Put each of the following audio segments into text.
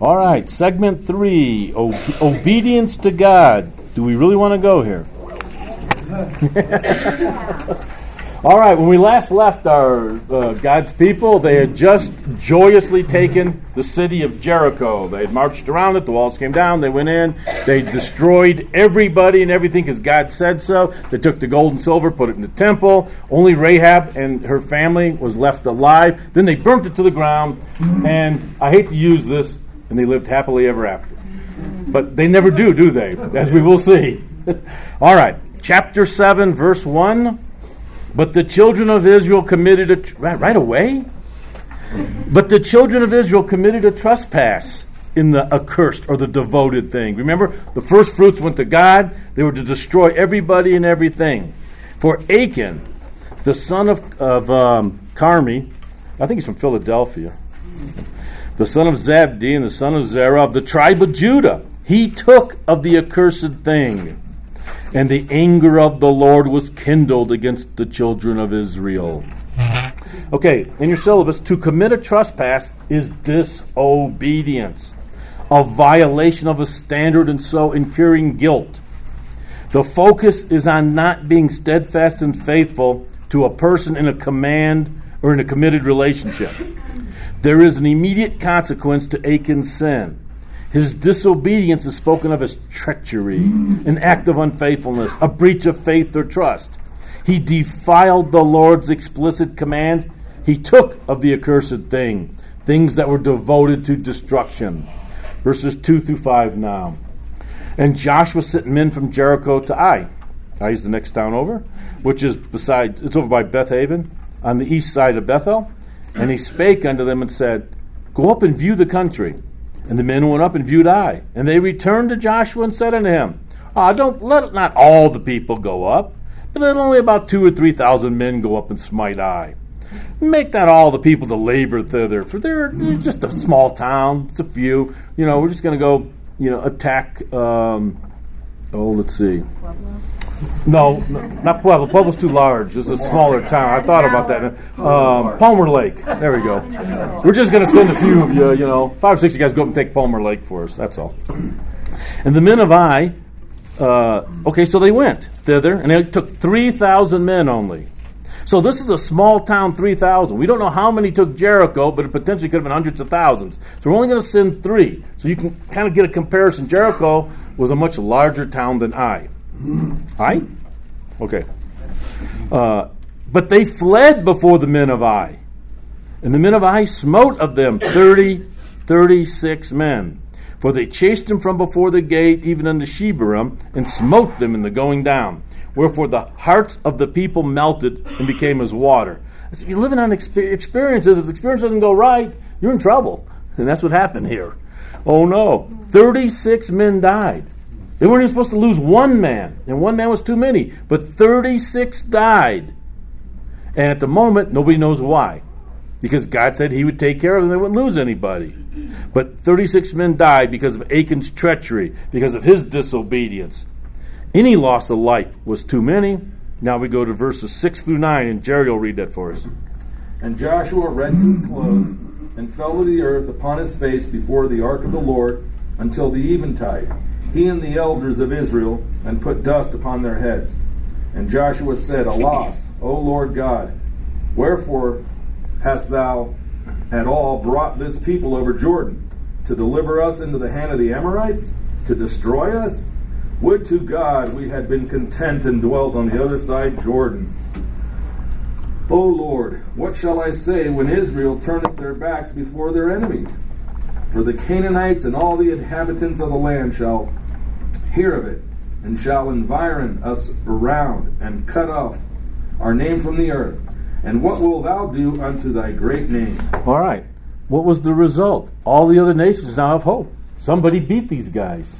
All right, segment 3, obedience to God. Do we really want to go here? All right, when we last left our God's people, they had just joyously taken the city of Jericho. They had marched around it, the walls came down, they went in, they destroyed everybody and everything because God said so. They took the gold and silver, put it in the temple. Only Rahab and her family was left alive. Then they burnt it to the ground, and I hate to use this, and they lived happily ever after. But they never do they? As we will see. All right, chapter 7, verse 1. But the children of Israel committed right away? But the children of Israel committed a trespass in the accursed or the devoted thing. Remember, the first fruits went to God. They were to destroy everybody and everything. For Achan, the son of Carmi, I think he's from Philadelphia, the son of Zabdi and the son of Zerah of the tribe of Judah, he took of the accursed thing. And the anger of the Lord was kindled against the children of Israel. Okay, in your syllabus, to commit a trespass is disobedience, a violation of a standard, and so incurring guilt. The focus is on not being steadfast and faithful to a person in a command or in a committed relationship. There is an immediate consequence to Achan's sin. His disobedience is spoken of as treachery, an act of unfaithfulness, a breach of faith or trust. He defiled the Lord's explicit command. He took of the accursed thing, things that were devoted to destruction. Verses 2 through 5 now. And Joshua sent men from Jericho to Ai. Ai is the next town over, which is it's over by Bethaven, on the east side of Bethel. And he spake unto them and said, Go up and view the country. And the men went up and viewed Ai. And they returned to Joshua and said unto him, Don't let not all the people go up, but let only about 2,000 or 3,000 men go up and smite Ai. Make not all the people to labor thither, for they're just a small town. It's a few. We're just going to go, attack. Let's see. No, not Pueblo. Pueblo's too large. It's a smaller town. I thought about that. Palmer Lake. There we go. We're just going to send a few of you, 5 or 6 of you guys go up and take Palmer Lake for us. That's all. And the men of Ai, so they went thither, and they took 3,000 men only. So this is a small town, 3,000. We don't know how many took Jericho, but it potentially could have been hundreds of thousands. So we're only going to send 3. So you can kind of get a comparison. Jericho was a much larger town than Ai. Ai? Okay. But they fled before the men of Ai. And the men of Ai smote of them 36 men. For they chased them from before the gate, even unto Shebarim, and smote them in the going down. Wherefore the hearts of the people melted and became as water. So you're living on experiences. If the experience doesn't go right, you're in trouble. And that's what happened here. Oh no. 36 men died. They weren't even supposed to lose 1 man. And 1 man was too many. But 36 died. And at the moment, nobody knows why. Because God said he would take care of them. They wouldn't lose anybody. But 36 men died because of Achan's treachery, because of his disobedience. Any loss of life was too many. Now we go to verses 6 through 9, and Jerry will read that for us. And Joshua rent his clothes, and fell to the earth upon his face before the ark of the Lord until the eventide, he and the elders of Israel, and put dust upon their heads. And Joshua said, Alas, O Lord God, wherefore hast thou at all brought this people over Jordan, to deliver us into the hand of the Amorites, to destroy us? Would to God we had been content and dwelt on the other side Jordan. O Lord, what shall I say when Israel turneth their backs before their enemies? For the Canaanites and all the inhabitants of the land shall hear of it, and shall environ us around, and cut off our name from the earth. And what wilt thou do unto thy great name? All right. What was the result? All the other nations now have hope. Somebody beat these guys.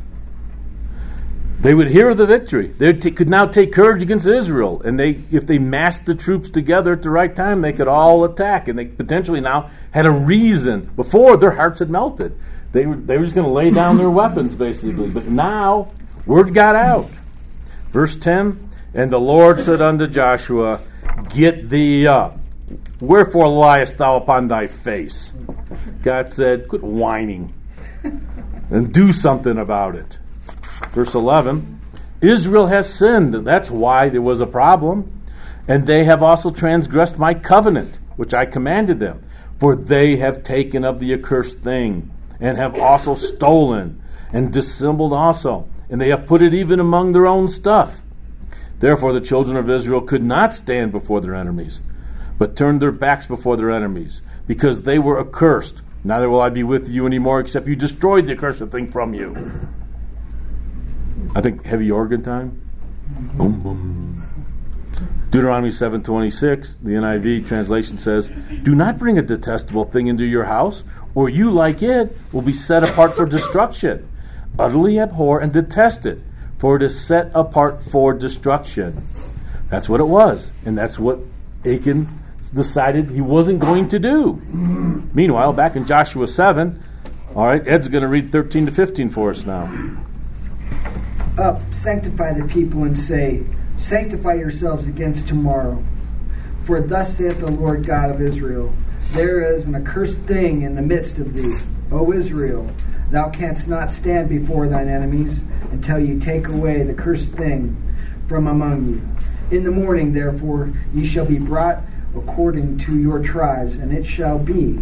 They would hear of the victory. They could now take courage against Israel. And if they massed the troops together at the right time, they could all attack. And they potentially now had a reason. Before, their hearts had melted. They were just going to lay down their weapons, basically. But now, word got out. Verse 10, And the Lord said unto Joshua, Get thee up. Wherefore liest thou upon thy face? God said, Quit whining. and do something about it. Verse 11, Israel has sinned. That's why there was a problem. And they have also transgressed my covenant, which I commanded them. For they have taken of the accursed thing, and have also stolen, and dissembled also. And they have put it even among their own stuff. Therefore the children of Israel could not stand before their enemies, but turned their backs before their enemies, because they were accursed. Neither will I be with you anymore, except you destroyed the accursed thing from you. I think heavy organ time. Boom, boom. Deuteronomy 7:26, the NIV translation says, do not bring a detestable thing into your house, or you, like it, will be set apart for destruction. Utterly abhor and detest it, for it is set apart for destruction. That's what it was, and that's what Achan decided he wasn't going to do. Meanwhile, back in Joshua 7, all right, Ed's going to read 13 to 15 for us now. Up, sanctify the people, and say, sanctify yourselves against tomorrow. For thus saith the Lord God of Israel, there is an accursed thing in the midst of thee, O Israel. Thou canst not stand before thine enemies until you take away the cursed thing from among you. In the morning, therefore, ye shall be brought according to your tribes, and it shall be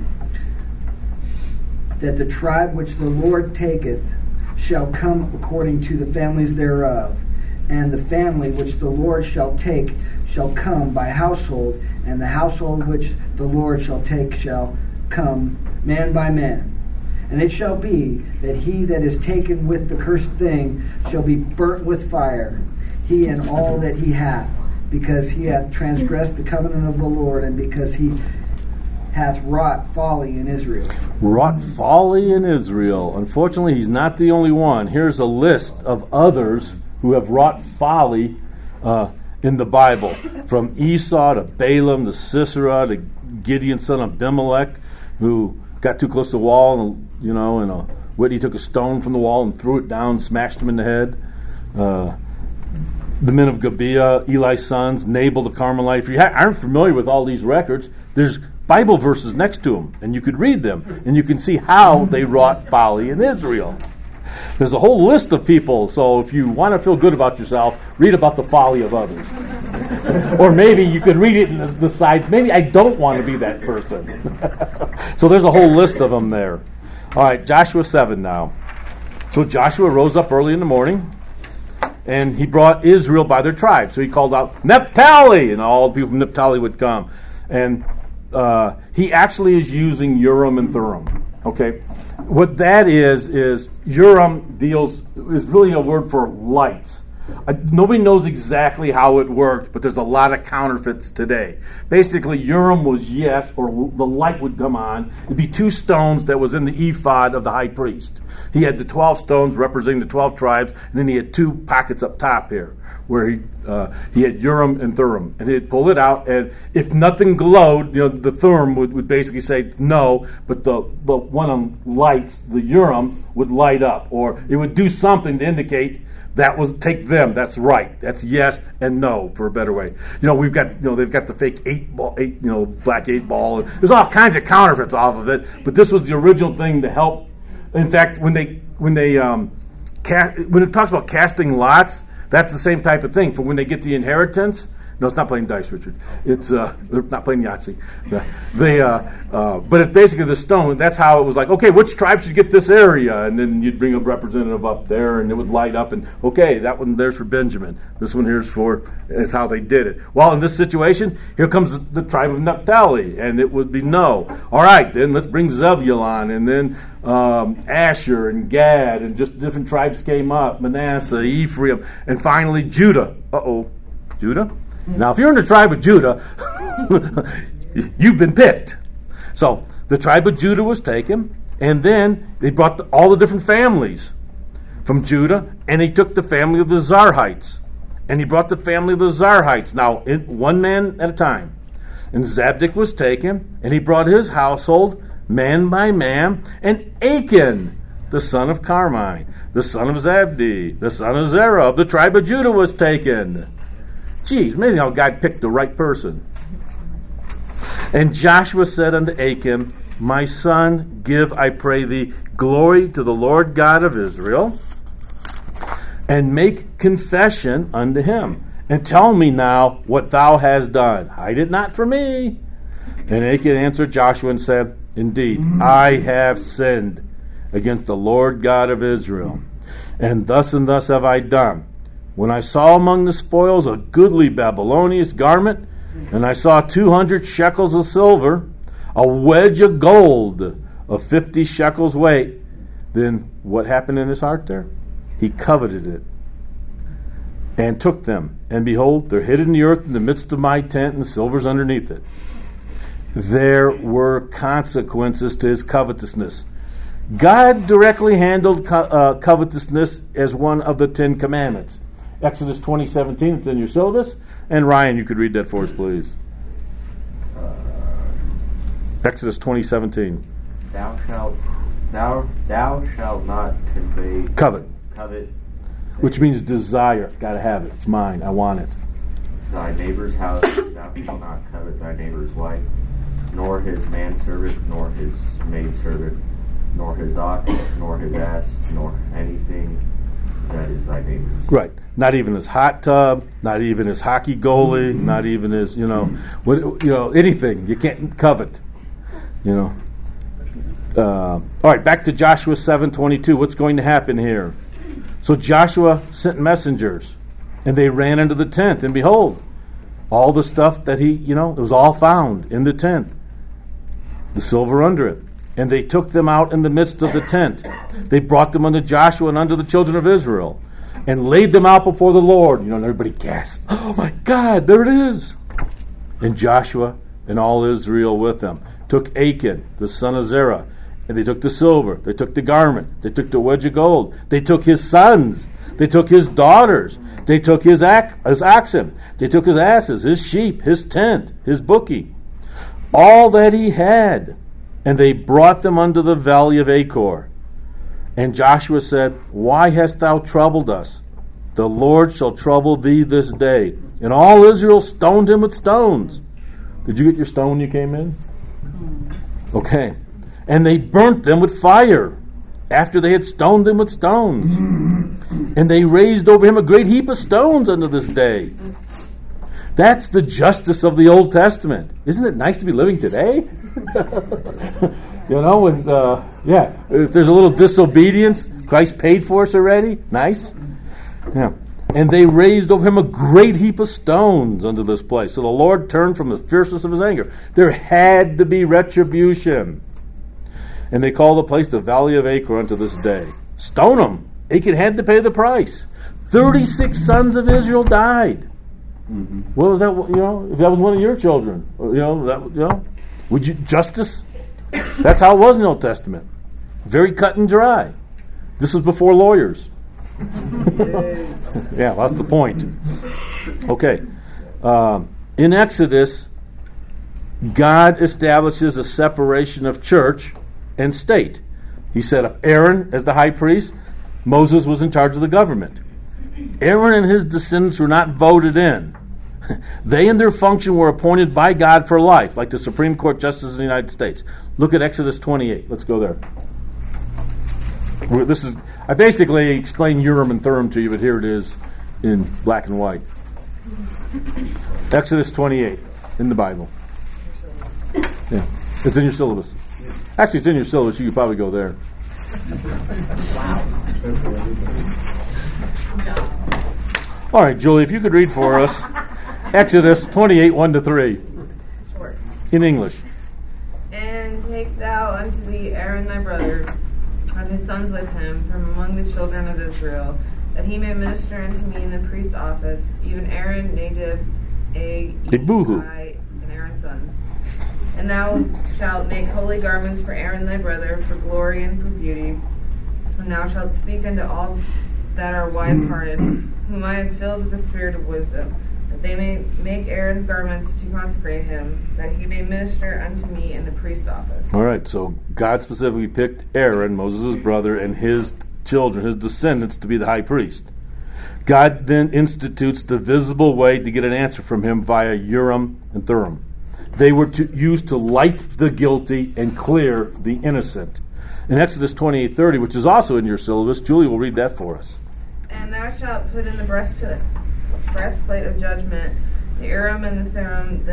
that the tribe which the Lord taketh shall come according to the families thereof, and the family which the Lord shall take shall come by household, and the household which the Lord shall take shall come man by man. And it shall be that he that is taken with the cursed thing shall be burnt with fire, he and all that he hath, because he hath transgressed the covenant of the Lord, and because he hath wrought folly in Israel. Wrought folly in Israel. Unfortunately, he's not the only one. Here's a list of others who have wrought folly in the Bible. From Esau to Balaam to Sisera to Gideon, son of Abimelech, who got too close to the wall, and Whitney took a stone from the wall and threw it down, smashed him in the head. The men of Gibeah, Eli's sons, Nabal the Carmelite. If you aren't familiar with all these records, there's Bible verses next to them, and you could read them, and you can see how they wrought folly in Israel. There's a whole list of people, so if you want to feel good about yourself, read about the folly of others. Or maybe you could read it in the side, maybe I don't want to be that person. So there's a whole list of them there. All right, Joshua 7 now. So Joshua rose up early in the morning, and he brought Israel by their tribes. So he called out, Naphtali! And all the people from Naphtali would come. And he actually is using Urim and Thummim. Okay? What that is Urim is really a word for lights. Nobody knows exactly how it worked, but there's a lot of counterfeits today. Basically, Urim was yes, or the light would come on. It'd be two stones that was in the ephod of the high priest. He had the 12 stones representing the 12 tribes, and then he had two pockets up top here, where he had Urim and Thummim. And he'd pull it out, and if nothing glowed, the Thummim would basically say no, but the one on lights, the Urim, would light up, or it would do something to indicate that was take them. That's right. That's yes and no, for a better way. We've got they've got the fake black 8 ball. There's all kinds of counterfeits off of it, but this was the original thing to help. In fact, when it talks about casting lots, that's the same type of thing. For when they get the inheritance. No, it's not playing dice, Richard. It's they're not playing Yahtzee. But it's basically the stone. That's how it was like, okay, which tribe should get this area? And then you'd bring a representative up there, and it would light up. And okay, that one there's for Benjamin. This one here's is how they did it. Well, in this situation, here comes the tribe of Naphtali, and it would be no. All right, then let's bring Zebulun, and then Asher and Gad, and just different tribes came up. Manasseh, Ephraim, and finally Judah. Judah? Now, if you're in the tribe of Judah, you've been picked. So the tribe of Judah was taken, and then they brought all the different families from Judah, and he took the family of the Zarhites, and he brought the family of the Zarhites. Now, one man at a time. And Zabdik was taken, and he brought his household man by man, and Achan, the son of Carmi, the son of Zabdi, the son of Zerah, of the tribe of Judah was taken. Geez, amazing how God picked the right person. And Joshua said unto Achan, my son, give, I pray thee, glory to the Lord God of Israel, and make confession unto him. And tell me now what thou hast done. Hide it not from me. And Achan answered Joshua and said, Indeed, I have sinned against the Lord God of Israel, and thus have I done. When I saw among the spoils a goodly Babylonian garment, and I saw 200 shekels of silver, a wedge of gold of 50 shekels weight, then what happened in his heart there? He coveted it, and took them. And behold, they're hid in the earth in the midst of my tent, and the silver's underneath it. There were consequences to his covetousness. God directly handled covetousness as one of the 10 Commandments. Exodus 20:17, it's in your syllabus. And Ryan, you could read that for us, please. Exodus 20:17. Thou shalt not covet, which means desire. Got to have it. It's mine. I want it. Thy neighbor's house. Thou shalt not covet thy neighbor's wife, nor his manservant, nor his maidservant, nor his ox, nor his ass, nor anything that is thy neighbor's. Right. Not even his hot tub, not even his hockey goalie, not even his, anything. You can't covet. All right, back to Joshua 7:22. What's going to happen here? So Joshua sent messengers, and they ran into the tent, and behold, all the stuff that it was all found in the tent. The silver under it. And they took them out in the midst of the tent. They brought them unto Joshua and unto the children of Israel, and laid them out before the Lord. And everybody gasped, oh my God, there it is. And Joshua and all Israel with them took Achan, the son of Zerah, and they took the silver, they took the garment, they took the wedge of gold, they took his sons, they took his daughters, they took his oxen, they took his asses, his sheep, his tent, his bookie, all that he had, and they brought them unto the valley of Achor. And Joshua said, Why hast thou troubled us? The Lord shall trouble thee this day. And all Israel stoned him with stones. Did you get your stone when you came in? Okay. And they burnt them with fire after they had stoned them with stones. And they raised over him a great heap of stones unto this day. That's the justice of the Old Testament. Isn't it nice to be living today? If there's a little disobedience, Christ paid for us already. Nice. Yeah. And they raised over him a great heap of stones unto this place. So the Lord turned from the fierceness of his anger. There had to be retribution. And they call the place the Valley of Achor unto this day. Stone him. Achan had to pay the price. 36 sons of Israel died. Mm-hmm. What was that? If that was one of your children, would you justice? That's how it was in the Old Testament. Very cut and dry. This was before lawyers. Yeah, that's the point. Okay. In Exodus, God establishes a separation of church and state. He set up Aaron as the high priest. Moses was in charge of the government. Aaron and his descendants were not voted in. They and their function were appointed by God for life, like the Supreme Court Justices of the United States. Look at Exodus 28. Let's go there. I basically explained Urim and Thummim to you, but here it is in black and white. Exodus 28 in the Bible. Yeah, it's in your syllabus. Actually, it's in your syllabus. You could probably go there. All right, Julie, if you could read for us Exodus 28, 1-3. Sure. In English. And take thou unto thee Aaron thy brother, and his sons with him, from among the children of Israel, that he may minister unto me in the priest's office, even Aaron, Nadab, Abihu, and Aaron's sons. And thou shalt make holy garments for Aaron thy brother, for glory and for beauty. And thou shalt speak unto all that are wise-hearted, whom I have filled with the spirit of wisdom, that they may make Aaron's garments to consecrate him, that he may minister unto me in the priest's office. All right, so God specifically picked Aaron, Moses' brother, and his children, his descendants, to be the high priest. God then institutes the visible way to get an answer from him via Urim and Thummim. They were used to light the guilty and clear the innocent. In Exodus 28:30, which is also in your syllabus, Julie will read that for us. And thou shalt put in the breastplate of judgment, the Urim and the Thummim,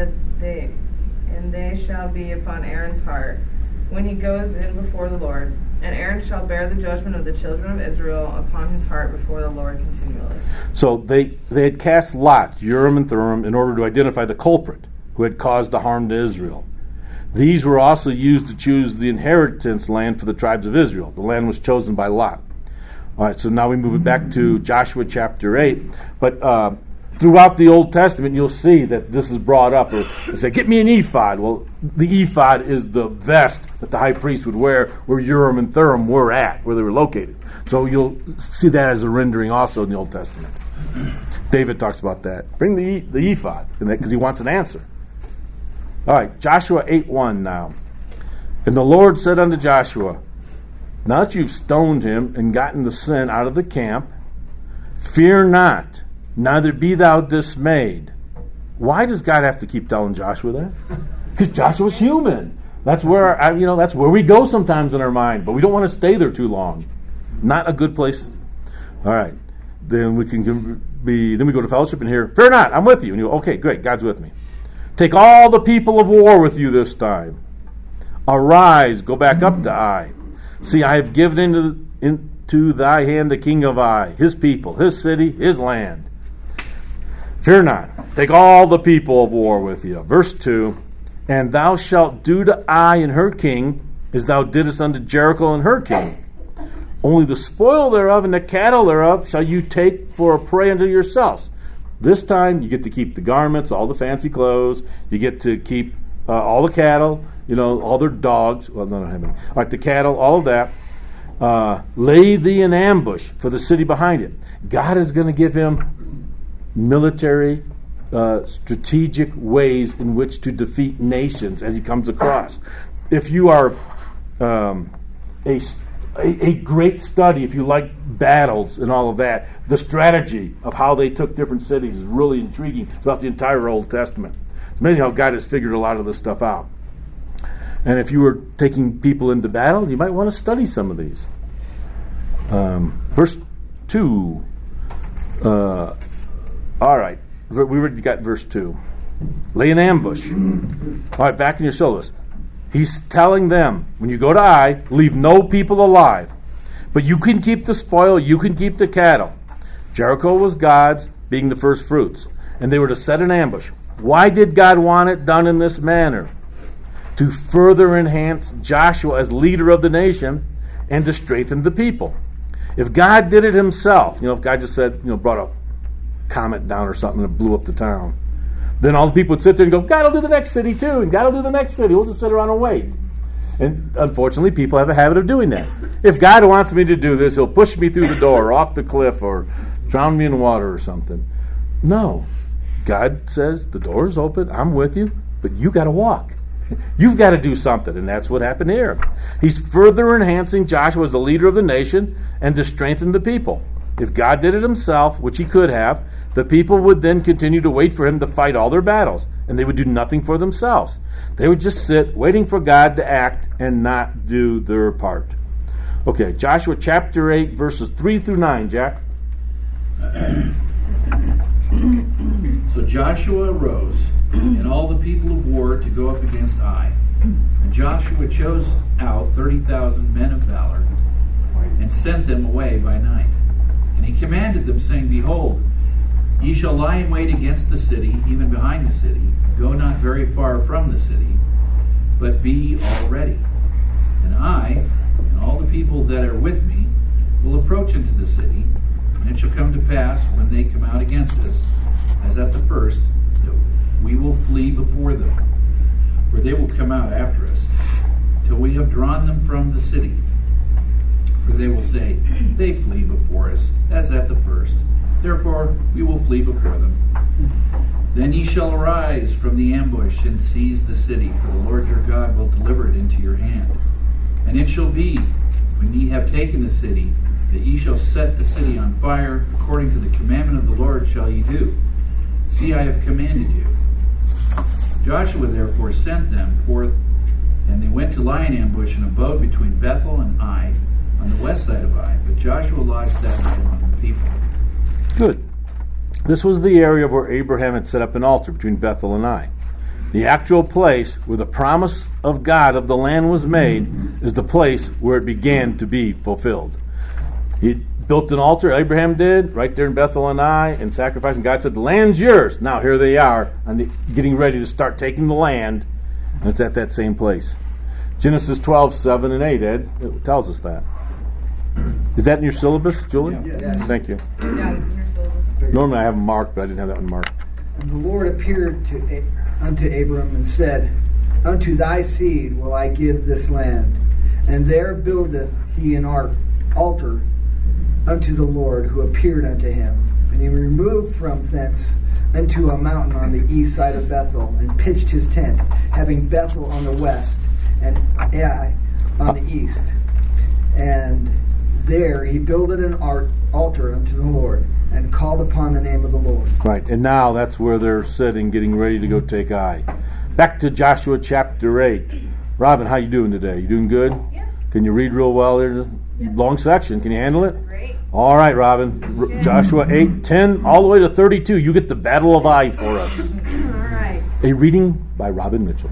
and they shall be upon Aaron's heart when he goes in before the Lord. And Aaron shall bear the judgment of the children of Israel upon his heart before the Lord continually. So they had cast lots, Urim and Thummim, in order to identify the culprit who had caused the harm to Israel. These were also used to choose the inheritance land for the tribes of Israel. The land was chosen by Lot. All right, so now we move it back to Joshua chapter 8. But throughout the Old Testament, you'll see that this is brought up. They say, get me an ephod. Well, the ephod is the vest that the high priest would wear where Urim and Thummim were at, where they were located. So you'll see that as a rendering also in the Old Testament. David talks about that. Bring the ephod, because he wants an answer. All right, Joshua 8:1 now. And the Lord said unto Joshua, now that you've stoned him and gotten the sin out of the camp, fear not, neither be thou dismayed. Why does God have to keep telling Joshua that? Because Joshua's human. That's where that's where we go sometimes in our mind, but we don't want to stay there too long. Not a good place. All right, then we go to fellowship and hear, fear not, I'm with you. And you go, okay, great, God's with me. Take all the people of war with you this time. Arise, go back up to Ai. See, I have given into thy hand the king of Ai, his people, his city, his land. Fear not, take all the people of war with you. Verse 2, and thou shalt do to Ai and her king as thou didst unto Jericho and her king. Only the spoil thereof and the cattle thereof shall you take for a prey unto yourselves. This time, you get to keep the garments, all the fancy clothes. You get to keep all the cattle, all their dogs. Well, no, I don't have any. All right, the cattle, all of that. Lay thee in ambush for the city behind it. God is going to give him military, strategic ways in which to defeat nations as he comes across. If you are a great study, if you like battles and all of that, the strategy of how they took different cities is really intriguing throughout the entire Old Testament. It's amazing how God has figured a lot of this stuff out. And if you were taking people into battle, you might want to study some of these. Verse 2. All right. We already got verse 2. Lay an ambush. All right, back in your syllabus. He's telling them, when you go to Ai, leave no people alive. But you can keep the spoil, you can keep the cattle. Jericho was God's, being the first fruits. And they were to set an ambush. Why did God want it done in this manner? To further enhance Joshua as leader of the nation and to strengthen the people. If God did it himself, if God just said, brought a comet down or something and blew up the town, then all the people would sit there and go, God will do the next city too, and God will do the next city. We'll just sit around and wait. And unfortunately, people have a habit of doing that. If God wants me to do this, he'll push me through the door, or off the cliff, or drown me in water or something. No. God says, the door is open, I'm with you, but you got to walk. You've got to do something, and that's what happened here. He's further enhancing Joshua as the leader of the nation and to strengthen the people. If God did it himself, which he could have, the people would then continue to wait for him to fight all their battles, and they would do nothing for themselves. They would just sit waiting for God to act and not do their part. Okay, Joshua chapter 8, verses 3 through 9, Jack. So Joshua arose, and all the people of war to go up against Ai. And Joshua chose out 30,000 men of valor, and sent them away by night. And he commanded them, saying, Behold, ye shall lie in wait against the city, even behind the city. Go not very far from the city, but be all ready. And I, and all the people that are with me, will approach into the city, and it shall come to pass, when they come out against us, as at the first, that we will flee before them, for they will come out after us, till we have drawn them from the city. For they will say, They flee before us, as at the first. Therefore we will flee before them. Then ye shall arise from the ambush and seize the city, for the Lord your God will deliver it into your hand. And it shall be, when ye have taken the city, that ye shall set the city on fire, according to the commandment of the Lord shall ye do. See, I have commanded you. Joshua therefore sent them forth, and they went to lie in ambush and abode between Bethel and Ai on the west side of Ai. But Joshua lodged that night among the people. Good. This was the area where Abraham had set up an altar between Bethel and Ai. The actual place where the promise of God of the land was made is the place where it began to be fulfilled. He built an altar, Abraham did, right there in Bethel and Ai, and sacrificed. And God said, the land's yours. Now here they are, getting ready to start taking the land, and it's at that same place. Genesis 12, 7 and 8, Ed, it tells us that. Is that in your syllabus, Julie? Yes. Thank you. Yeah, it's in your syllabus. Normally I have them marked, but I didn't have that one marked. And the Lord appeared unto Abram and said, Unto thy seed will I give this land, and there buildeth he an altar unto the Lord who appeared unto him. And he removed from thence unto a mountain on the east side of Bethel, and pitched his tent, having Bethel on the west and Ai on the east. And there he builded an altar unto the Lord, and called upon the name of the Lord. Right, and now that's where they're sitting, getting ready to go take Ai. Back to Joshua chapter 8. Robin, how you doing today? You doing good? Yeah. Can you read real well? There's a long section. Can you handle it? Great. All right, Robin. Joshua 8, 10, all the way to 32. You get the Battle of Ai for us. All right. A reading by Robin Mitchell.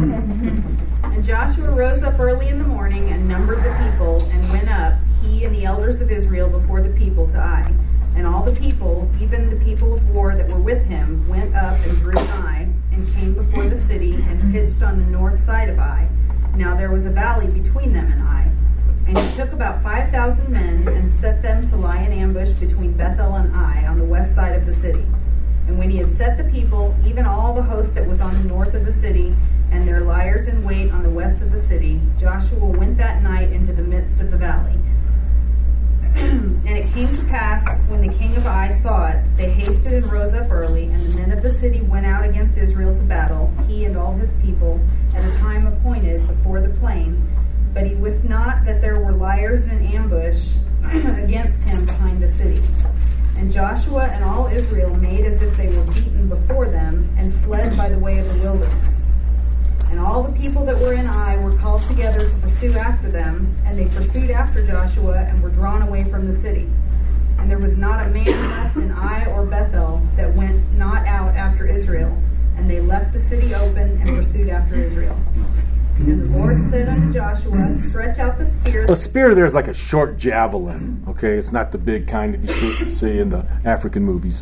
And Joshua rose up early in the morning and numbered the people, and went up, he and the elders of Israel, before the people to Ai. And all the people, even the people of war that were with him, went up and drew nigh, and came before the city, and pitched on the north side of Ai. Now there was a valley between them and Ai. And he took about 5,000 men, and set them to lie in ambush between Bethel and Ai, on the west side of the city. And when he had set the people, even all the host that was on the north of the city, and their liers in wait on the west of the city, Joshua went that night into the midst of the valley. And it came to pass, when the king of Ai saw it, they hasted and rose up early, and the men of the city went out against Israel to battle, he and all his people, at a time appointed before the plain. But he wist not that there were liers in ambush against him behind the city. And Joshua and all Israel made as if they were beaten before them, and fled by the way of the wilderness. And all the people that were in Ai were called together to pursue after them, and they pursued after Joshua, and were drawn away from the city. And there was not a man left in Ai or Bethel that went not out after Israel. And they left the city open, and pursued after Israel. And the Lord said unto Joshua, Stretch out the spear. A spear there is like a short javelin. Okay, it's not the big kind that you see in the African movies.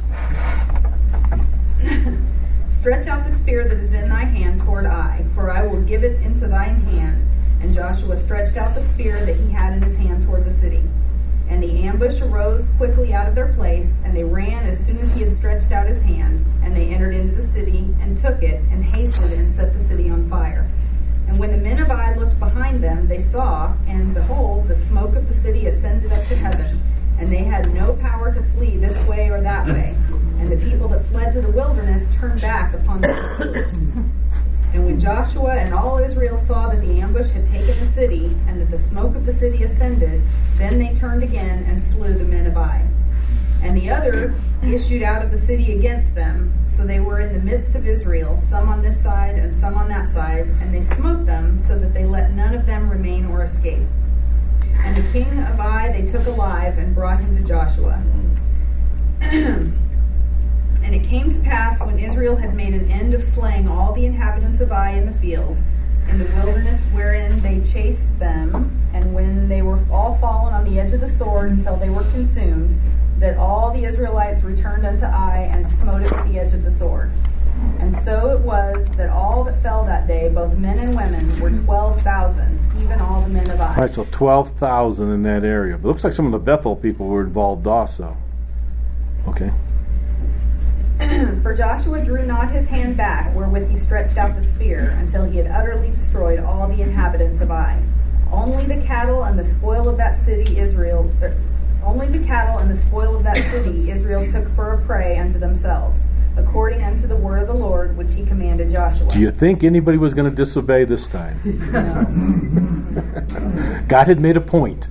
Stretch out the spear that is in thy hand toward Ai, for I will give it into thine hand. And Joshua stretched out the spear that he had in his hand toward the city. And the ambush arose quickly out of their place, and they ran as soon as he had stretched out his hand. And they entered into the city, and took it, and hasted and set the city on fire. And when the men of Ai looked behind them, they saw, and behold, the smoke of the city ascended up to heaven. And they had no power to flee this way or that way. And the people that fled to the wilderness turned back upon their pursuers. And when Joshua and all Israel saw that the ambush had taken the city, and that the smoke of the city ascended, then they turned again and slew the men of Ai. And the other issued out of the city against them. So they were in the midst of Israel, some on this side and some on that side, and they smote them, so that they let none of them remain or escape. And the king of Ai they took alive, and brought him to Joshua. And it came to pass, when Israel had made an end of slaying all the inhabitants of Ai in the field, in the wilderness wherein they chased them, and when they were all fallen on the edge of the sword until they were consumed, that all the Israelites returned unto Ai, and smote it with the edge of the sword. And so it was that all that fell that day, both men and women, were 12,000, even all the men of Ai. All right, so 12,000 in that area. But it looks like some of the Bethel people were involved also. Okay. For Joshua drew not his hand back, wherewith he stretched out the spear, until he had utterly destroyed all the inhabitants of Ai. Only the cattle and the spoil of that city Israel took for a prey unto themselves, according unto the word of the Lord which he commanded Joshua. Do you think anybody was going to disobey this time? No. God had made a point.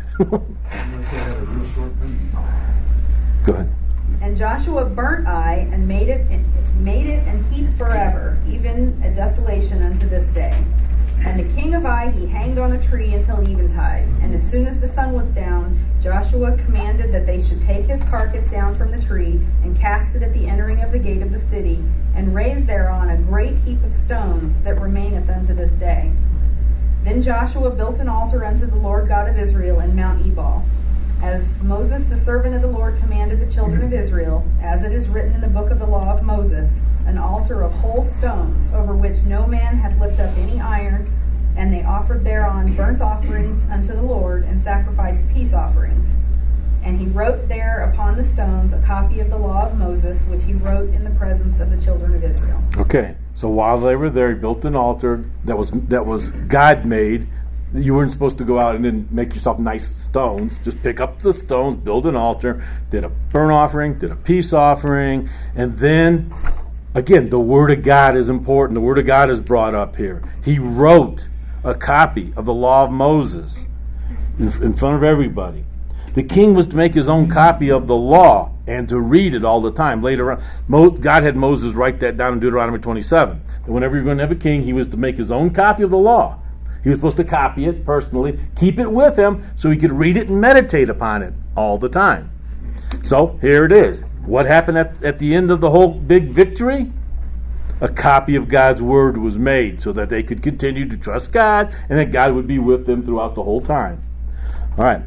Go ahead. And Joshua burnt Ai, and made it made it an heap forever, even a desolation unto this day. And the king of Ai he hanged on a tree until eventide. And as soon as the sun was down, Joshua commanded that they should take his carcass down from the tree and cast it at the entering of the gate of the city, and raise thereon a great heap of stones that remaineth unto this day. Then Joshua built an altar unto the Lord God of Israel in Mount Ebal, as Moses the servant of the Lord commanded the children of Israel, as it is written in the book of the law of Moses, an altar of whole stones, over which no man had lifted up any iron, and they offered thereon burnt offerings unto the Lord, and sacrificed peace offerings. And he wrote there upon the stones a copy of the law of Moses, which he wrote in the presence of the children of Israel. Okay, so while they were there, he built an altar that was God made. You weren't supposed to go out and then make yourself nice stones. Just pick up the stones, build an altar, did a burnt offering, did a peace offering, and then, again, the Word of God is important. The Word of God is brought up here. He wrote a copy of the law of Moses in front of everybody. The king was to make his own copy of the law and to read it all the time. Later on, God had Moses write that down in Deuteronomy 27. That whenever you're going to have a king, he was to make his own copy of the law. He was supposed to copy it personally, keep it with him so he could read it and meditate upon it all the time. So here it is. What happened at the end of the whole big victory? A copy of God's Word was made so that they could continue to trust God and that God would be with them throughout the whole time. All right.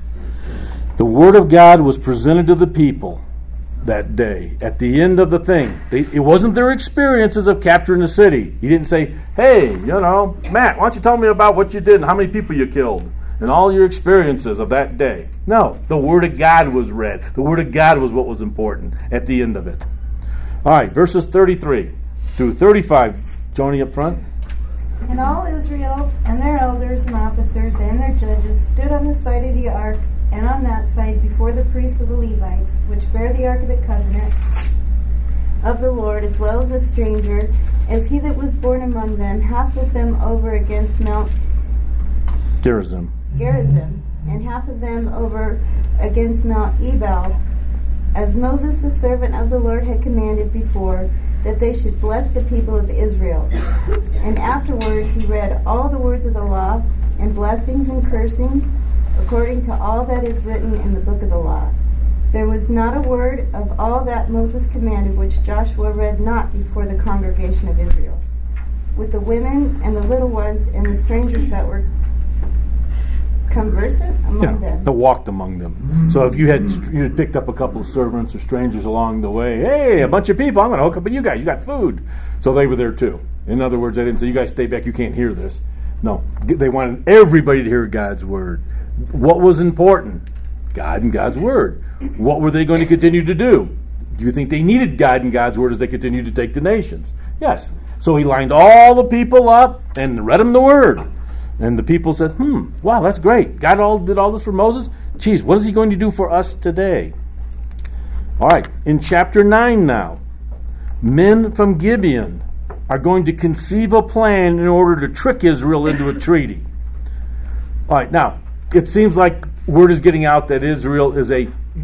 The Word of God was presented to the people that day. At the end of the thing, it wasn't their experiences of capturing the city. He didn't say, hey, Matt, why don't you tell me about what you did and how many people you killed and all your experiences of that day. No, the Word of God was read. The Word of God was what was important at the end of it. All right, verses 33 through 35. Joni up front. And all Israel and their elders and officers and their judges stood on the side of the ark and on that side before the priests of the Levites, which bear the ark of the covenant of the Lord, as well as a stranger, as he that was born among them, half of them over against Mount Gerizim, and half of them over against Mount Ebal, as Moses the servant of the Lord had commanded before, that they should bless the people of Israel. And afterward he read all the words of the law, and blessings and cursings, according to all that is written in the book of the law. There was not a word of all that Moses commanded which Joshua read not before the congregation of Israel, with the women and the little ones and the strangers that were conversant among them. That walked among them. So if you had picked up a couple of servants or strangers along the way, hey, a bunch of people, I'm going to hook up with you guys. You got food. So they were there too. In other words, they didn't say, you guys stay back, you can't hear this. No, they wanted everybody to hear God's word. What was important? God and God's word. What were they going to continue to do? Do you think they needed God and God's word as they continued to take the nations? Yes. So he lined all the people up and read them the word. And the people said, wow, that's great. God did all this for Moses? Geez, what is he going to do for us today? All right, in chapter 9 now, men from Gibeon are going to conceive a plan in order to trick Israel into a treaty. All right, now, it seems like word is getting out that Israel is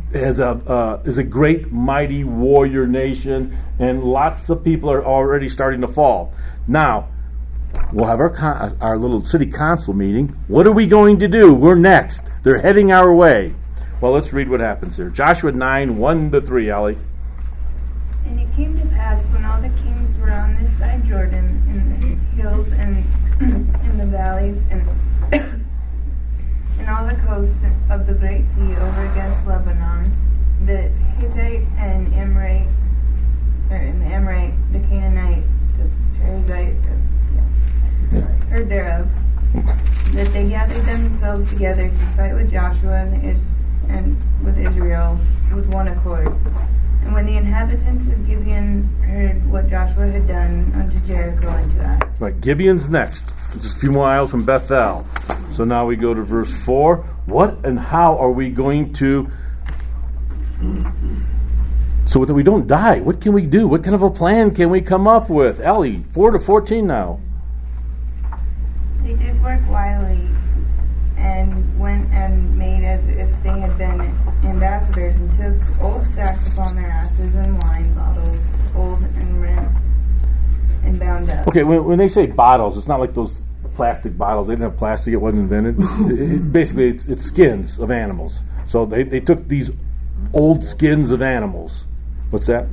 a great, mighty warrior nation, and lots of people are already starting to fall. Now, we'll have our little city council meeting. What are we going to do? We're next. They're heading our way. Well, let's read what happens here. Joshua 9, 1-3, Allie. And it came to pass when all the kings were on this side Jordan, in the hills and in the valleys, and all the coasts of the great sea over against Lebanon, the Hittite and Amorite, the Canaanite, the Perizzite, heard thereof, that they gathered themselves together to fight with Joshua and with Israel with one accord. And when the inhabitants of Gibeon heard what Joshua had done unto Jericho and to Ai. Right, Gibeon's next. It's just a few miles from Bethel. So now we go to verse 4. What and how are we going to... So that we don't die, what can we do? What kind of a plan can we come up with? Ellie, 4-14 now. They did work wily and went and made as if they had been ambassadors, and took old sacks upon their asses and wine bottles, old and and bound up. Okay, when they say bottles, it's not like those plastic bottles. They didn't have plastic. It wasn't invented. Basically, it's skins of animals. So they took these old skins of animals. What's that?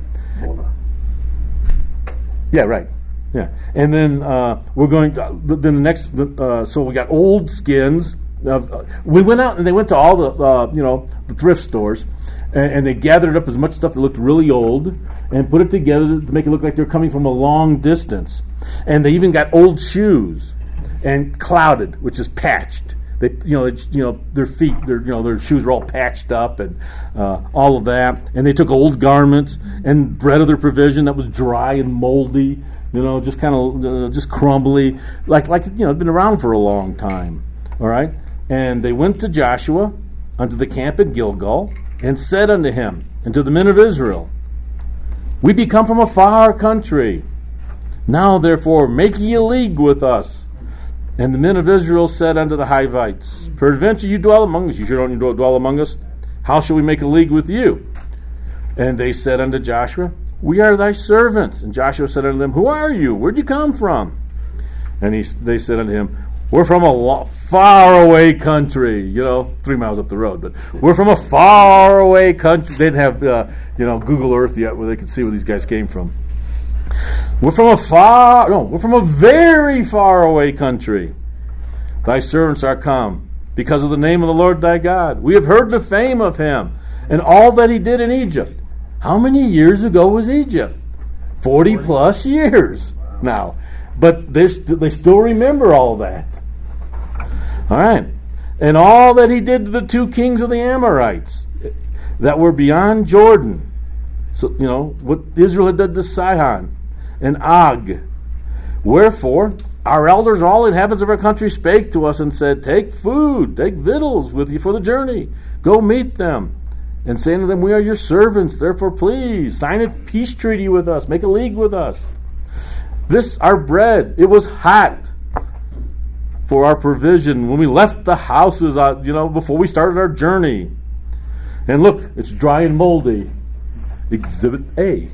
Yeah, right. Yeah, and then we're going. Then the next. So we got old skins. We went out and they went to all the the thrift stores, and they gathered up as much stuff that looked really old and put it together to make it look like they're coming from a long distance. And they even got old shoes and clouded, which is patched. They their feet, their shoes were all patched up and all of that. And they took old garments and bread of their provision that was dry and moldy, just kind of just crumbly, like it'd been around for a long time. All right. And they went to Joshua unto the camp at Gilgal, and said unto him and to the men of Israel, We be come from a far country. Now therefore make ye a league with us. And the men of Israel said unto the Hivites, Peradventure you dwell among us. You sure don't dwell among us? How shall we make a league with you? And they said unto Joshua, We are thy servants. And Joshua said unto them, Who are you? Where'd you come from? And they said unto him, We're from a far-away country, 3 miles up the road. But we're from a far-away country. They didn't have, Google Earth yet where they could see where these guys came from. We're from a very far-away country. Thy servants are come because of the name of the Lord thy God. We have heard the fame of him and all that he did in Egypt. How many years ago was Egypt? 40-plus years now. But they still remember all that. All right. And all that he did to the 2 kings of the Amorites that were beyond Jordan. So, what Israel had done to Sihon and Og. Wherefore, our elders, all inhabitants of our country, spake to us and said, Take food, take victuals with you for the journey. Go meet them. And say unto them, We are your servants. Therefore, please, sign a peace treaty with us. Make a league with us. This, our bread, it was hot for our provision when we left the houses, before we started our journey. And look, it's dry and moldy. Exhibit A.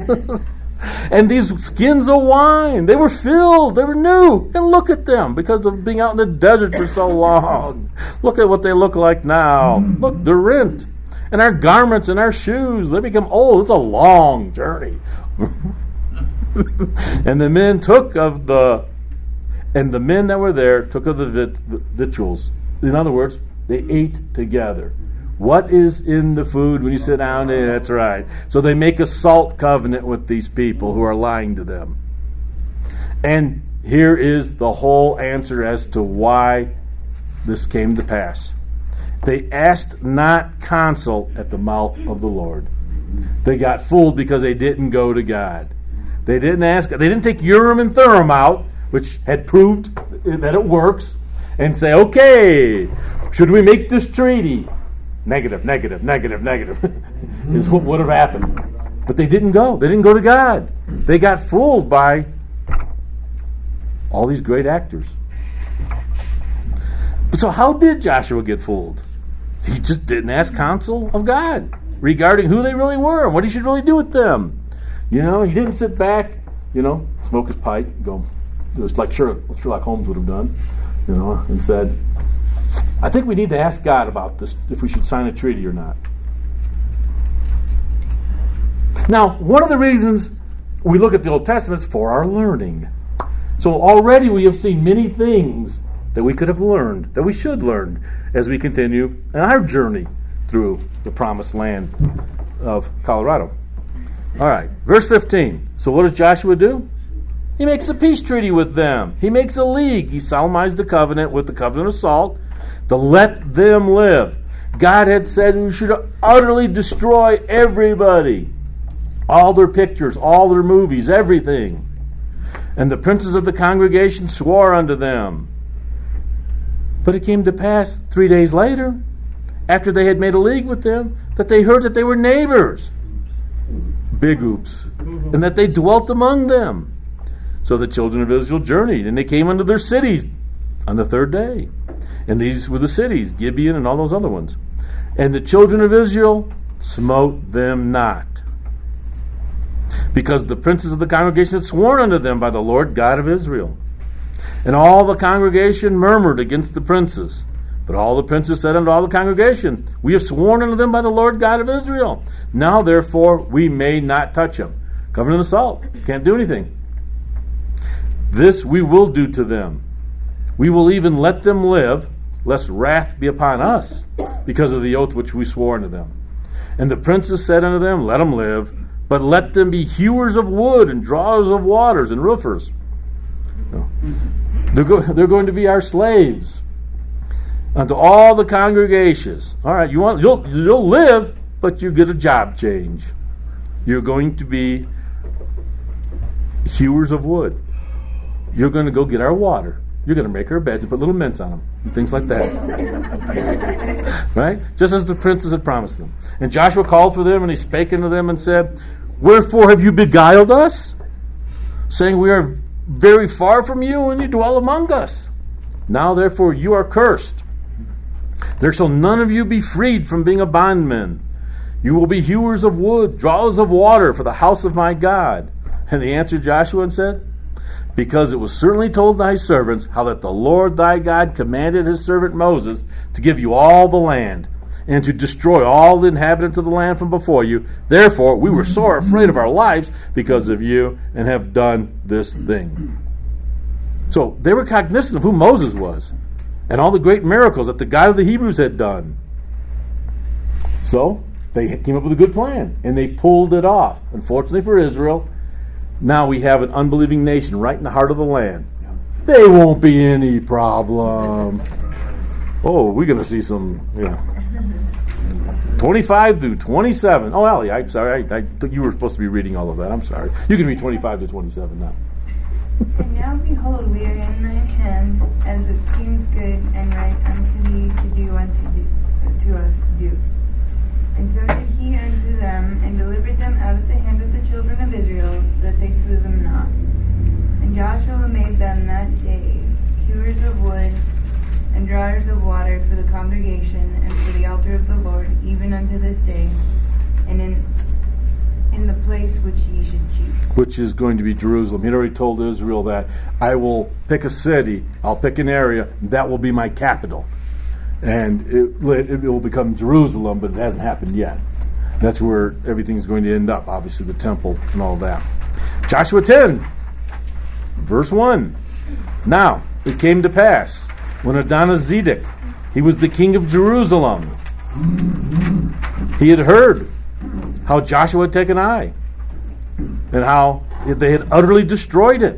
And these skins of wine, they were filled, they were new. And look at them, because of being out in the desert for so long. Look at what they look like now. Look, they're rent. And our garments and our shoes, they become old. It's a long journey. And the men that were there took of the victuals. In other words, they ate together. What is in the food when you sit down? That's right. So they make a salt covenant with these people who are lying to them. And here is the whole answer as to why this came to pass. They asked not counsel at the mouth of the Lord. They got fooled because they didn't go to God. They didn't ask. They didn't take Urim and Thummim out, which had proved that it works, and say, okay, should we make this treaty? Negative is what would have happened. But they didn't go. They didn't go to God. They got fooled by all these great actors. So how did Joshua get fooled? He just didn't ask counsel of God regarding who they really were and what he should really do with them. He didn't sit back, smoke his pipe, go, just like Sherlock Holmes would have done, and said, I think we need to ask God about this, if we should sign a treaty or not. Now, one of the reasons we look at the Old Testament is for our learning. So already we have seen many things that we could have learned, that we should learn as we continue in our journey through the promised land of Colorado. All right, verse 15. So what does Joshua do? He makes a peace treaty with them. He makes a league. He solemnized the covenant with the covenant of salt to let them live. God had said we should utterly destroy everybody. All their pictures, all their movies, everything. And the princes of the congregation swore unto them. But it came to pass 3 days later, after they had made a league with them, that they heard that they were neighbors. Big oops. And that they dwelt among them. So the children of Israel journeyed, and they came unto their cities on the 3rd day. And these were the cities, Gibeon and all those other ones. And the children of Israel smote them not. because the princes of the congregation had sworn unto them by the Lord God of Israel. And all the congregation murmured against the princes. But all the princes said unto all the congregation, We have sworn unto them by the Lord God of Israel. Now therefore we may not touch them. Covered in the salt. Can't do anything. This we will do to them. We will even let them live, lest wrath be upon us, because of the oath which we swore unto them. And the princes said unto them, Let them live, but let them be hewers of wood, and drawers of waters, and roofers. No. They're going to be our slaves unto all the congregations. All right, you'll live, but you get a job change. You're going to be hewers of wood. You're going to go get our water. You're going to make our beds and put little mints on them and things like that. Right? Just as the princes had promised them. And Joshua called for them, and he spake unto them and said, Wherefore have you beguiled us, saying, We are very far from you, and you dwell among us. Now therefore you are cursed. There shall none of you be freed from being a bondman. You will be hewers of wood, drawers of water for the house of my God. And they answered Joshua and said, Because it was certainly told thy servants how that the Lord thy God commanded his servant Moses to give you all the land, and to destroy all the inhabitants of the land from before you. Therefore we were sore afraid of our lives because of you, and have done this thing. So they were cognizant of who Moses was, and all the great miracles that the God of the Hebrews had done. So they came up with a good plan, and they pulled it off. Unfortunately for Israel, now we have an unbelieving nation right in the heart of the land. There won't be any problem. Oh, we're going to see some, 25 through 27. Oh, Allie, I'm sorry. You were supposed to be reading all of that. I'm sorry. You can read 25 to 27 now. And now behold, we are in thine hand, as it seems good and right unto thee to do unto us do. And so did he unto them, and delivered them out of the hand of the children of Israel, that they slew them not. And Joshua made them that day hewers of wood, and drawers of water for the congregation, and for the altar of the Lord, even unto this day, and in the place which ye should choose. Which is going to be Jerusalem. He'd already told Israel that I will pick a city, I'll pick an area, that will be my capital. And it will become Jerusalem, but it hasn't happened yet. That's where everything's going to end up, obviously the temple and all that. Joshua 10, verse 1. Now it came to pass, when Adonizedek, he was the king of Jerusalem, he had heard how Joshua had taken Ai, and how they had utterly destroyed it.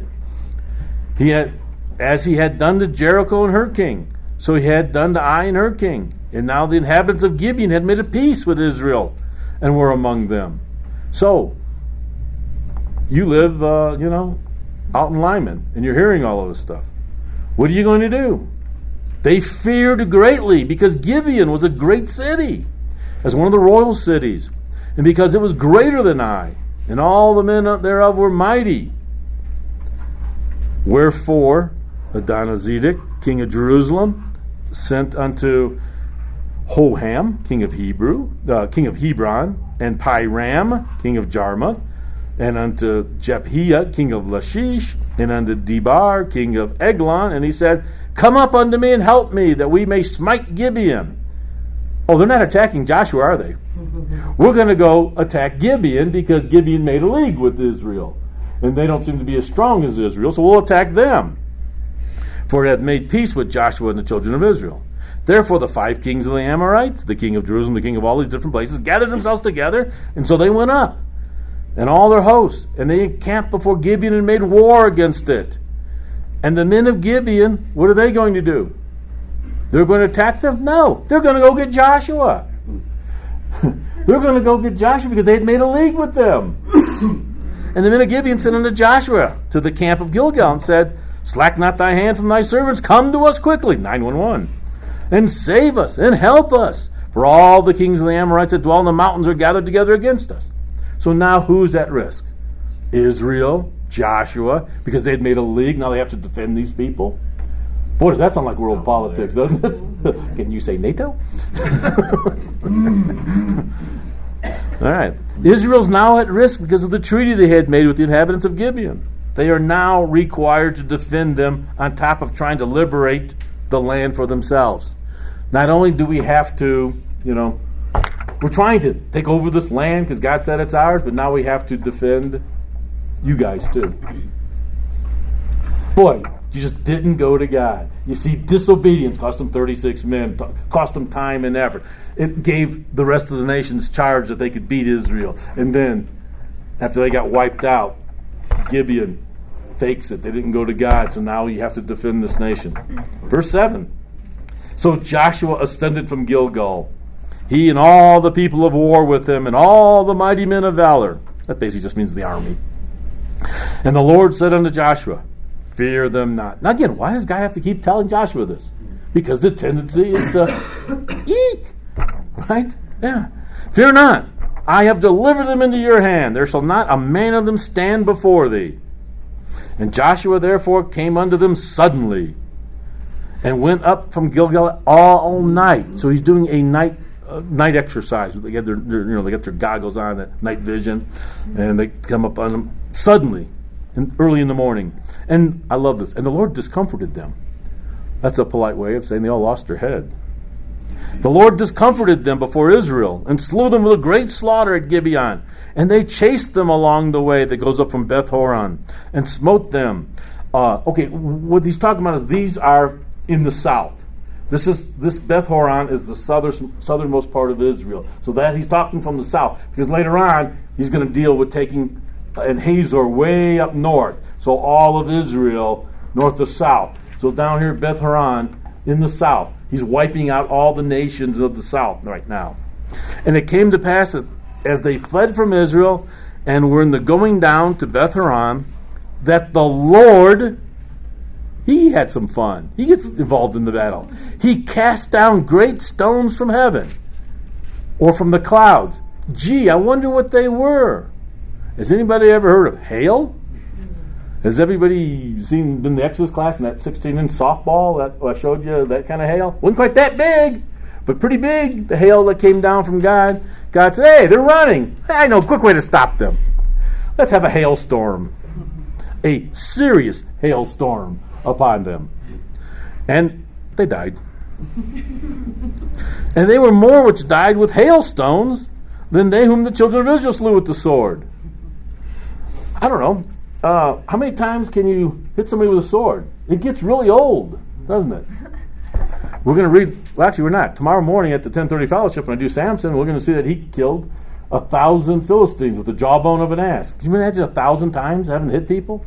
As he had done to Jericho and her king, so he had done to Ai and her king. And now the inhabitants of Gibeon had made a peace with Israel, and were among them. So, you live, out in Lyman, and you're hearing all of this stuff. What are you going to do? They feared greatly, because Gibeon was a great city, as one of the royal cities, and because it was greater than Ai, and all the men thereof were mighty. Wherefore Adonizedek, king of Jerusalem, sent unto Hoham, king of Hebron, and Piram, king of Jarmuth, and unto Jephthah, king of Lachish, and unto Debar, king of Eglon, and he said, Come up unto me and help me, that we may smite Gibeon. Oh, they're not attacking Joshua, are they? We're going to go attack Gibeon, because Gibeon made a league with Israel, and they don't seem to be as strong as Israel, so we'll attack them. For it hath made peace with Joshua and the children of Israel. Therefore the 5 kings of the Amorites, the king of Jerusalem, the king of all these different places, gathered themselves together, and so they went up, and all their hosts, and they encamped before Gibeon and made war against it. And the men of Gibeon, what are they going to do? They're going to attack them? No, they're going to go get Joshua. They're going to go get Joshua because they had made a league with them. And the men of Gibeon sent unto Joshua to the camp of Gilgal and said, Slack not thy hand from thy servants, come to us quickly, 911, and save us, and help us, for all the kings of the Amorites that dwell in the mountains are gathered together against us. So now who's at risk? Israel, Joshua, because they'd made a league, now they have to defend these people. Boy, does that sound like world politics, doesn't it? Can you say NATO? All right. Israel's now at risk because of the treaty they had made with the inhabitants of Gibeon. They are now required to defend them on top of trying to liberate the land for themselves. Not only do we have to, we're trying to take over this land because God said it's ours, but now we have to defend you guys too. Boy, you just didn't go to God. You see, disobedience cost them 36 men, cost them time and effort. It gave the rest of the nations charge that they could beat Israel. And then, after they got wiped out, Gibeon fakes it. They didn't go to God, so now you have to defend this nation. Verse 7. So Joshua ascended from Gilgal, he and all the people of war with him, and all the mighty men of valor. That basically just means the army. And the Lord said unto Joshua, fear them not. Now again, why does God have to keep telling Joshua this? Because the tendency is to eek. Right? Yeah. Fear not. I have delivered them into your hand. There shall not a man of them stand before thee. And Joshua therefore came unto them suddenly, and went up from Gilgal all night. So he's doing a night exercise. They get their goggles on, that night vision, and they come up on them suddenly, and early in the morning. And I love this. And the Lord discomforted them. That's a polite way of saying they all lost their head. The Lord discomforted them before Israel, and slew them with a great slaughter at Gibeon. And they chased them along the way that goes up from Beth Horon, and smote them. What he's talking about is these are in the south. This Beth Horon is the southernmost part of Israel. So that he's talking from the south, because later on he's going to deal with taking and Hazor way up north. So all of Israel north to south. So down here Beth Horon in the south, he's wiping out all the nations of the south right now. And it came to pass that as they fled from Israel and were in the going down to Beth Horon, that the Lord, he had some fun. He gets involved in the battle. He cast down great stones from heaven, or from the clouds. Gee, I wonder what they were. Has anybody ever heard of hail? Has everybody seen in the Exodus class in that 16-inch softball that I showed you, that kind of hail? Wasn't quite that big, but pretty big. The hail that came down from God. God said, hey, they're running. I know, quick way to stop them. Let's have a hailstorm. A serious hailstorm upon them. And they died. And they were more which died with hailstones than they whom the children of Israel slew with the sword. I don't know. How many times can you hit somebody with a sword? It gets really old, doesn't it? We're going to read, well, actually we're not. Tomorrow morning at the 10:30 fellowship, when I do Samson, we're going to see that he killed 1,000 Philistines with the jawbone of an ass. Can you imagine 1,000 times having hit people?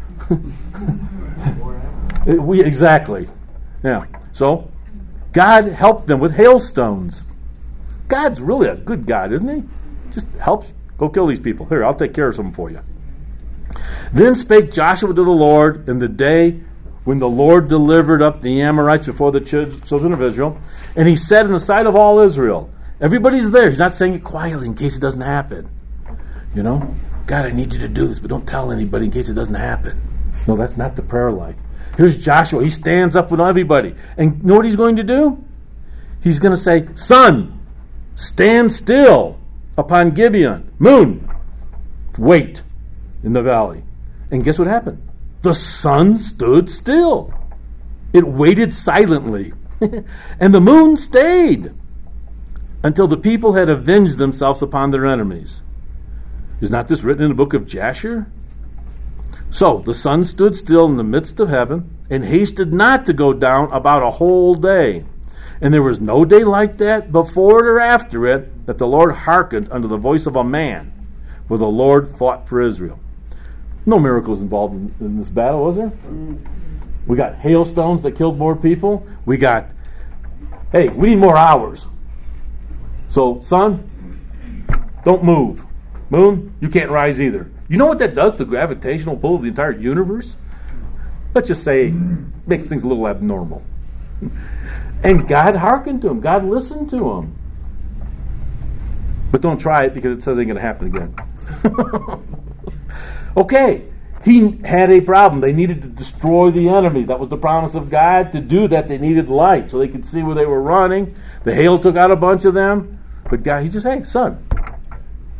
Exactly. Yeah. So, God helped them with hailstones. God's really a good God, isn't he? Just helps. Go kill these people. Here, I'll take care of some for you. Then spake Joshua to the Lord in the day when the Lord delivered up the Amorites before the children of Israel. And he said in the sight of all Israel, everybody's there. He's not saying it quietly in case it doesn't happen. God, I need you to do this, but don't tell anybody in case it doesn't happen. No, that's not the prayer life. Here's Joshua. He stands up with everybody. And you know what he's going to do? He's going to say, sun, stand still upon Gibeon. Moon, wait in the valley. And guess what happened? The sun stood still. It waited silently. And the moon stayed until the people had avenged themselves upon their enemies. Is not this written in the book of Jasher? So the sun stood still in the midst of heaven, and hasted not to go down about a whole day. And there was no day like that before it or after it, that the Lord hearkened unto the voice of a man, for the Lord fought for Israel. No miracles involved in this battle, was there? We got hailstones that killed more people. We got, hey, we need more hours. So, sun, don't move. Moon, you can't rise either. You know what that does to the gravitational pull of the entire universe? Let's just say, makes things a little abnormal. And God hearkened to him. God listened to him. But don't try it because it says it ain't going to happen again. Okay, he had a problem. They needed to destroy the enemy. That was the promise of God. To do that, they needed light so they could see where they were running. The hail took out a bunch of them. But God, he just, hey, son,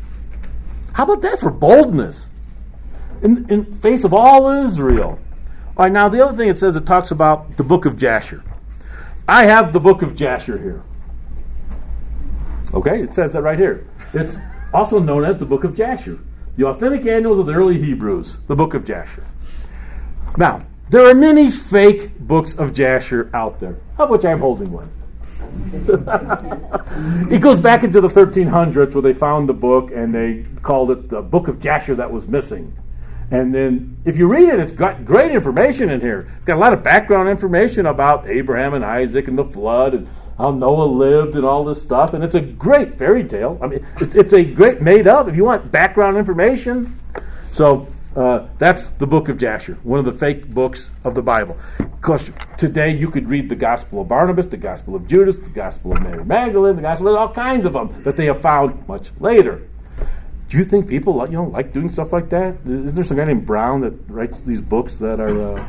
How about that for boldness? In face of all Israel. All right, now the other thing it says, it talks about the book of Jasher. I have the book of Jasher here. Okay, it says that right here. It's also known as the book of Jasher. The authentic annals of the early Hebrews, the book of Jasher. Now, there are many fake books of Jasher out there, of which I'm holding one. It goes back into the 1300s where they found the book and they called it the book of Jasher that was missing. And then if you read it, it's got great information in here. It's got a lot of background information about Abraham and Isaac and the flood and how Noah lived and all this stuff. And it's a great fairy tale. I mean, it's a great made up if you want background information. So that's the book of Jasher, one of the fake books of the Bible. Of course, today you could read the Gospel of Barnabas, the Gospel of Judas, the Gospel of Mary Magdalene, the Gospel of all kinds of them that they have found much later. Do you think people like doing stuff like that? Isn't there some guy named Brown that writes these books that are...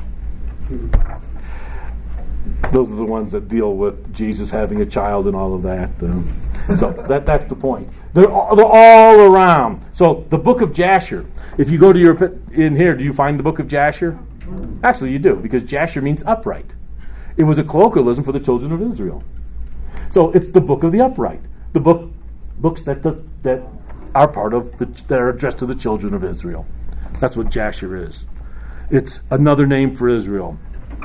those are the ones that deal with Jesus having a child and all of that. So that's the point. They're all around. So the book of Jasher. If you go to in here, do you find the book of Jasher? Actually, you do, because Jasher means upright. It was a colloquialism for the children of Israel. So it's the book of the upright. The books that are part of that are addressed to the children of Israel. That's what Jasher is. It's another name for Israel.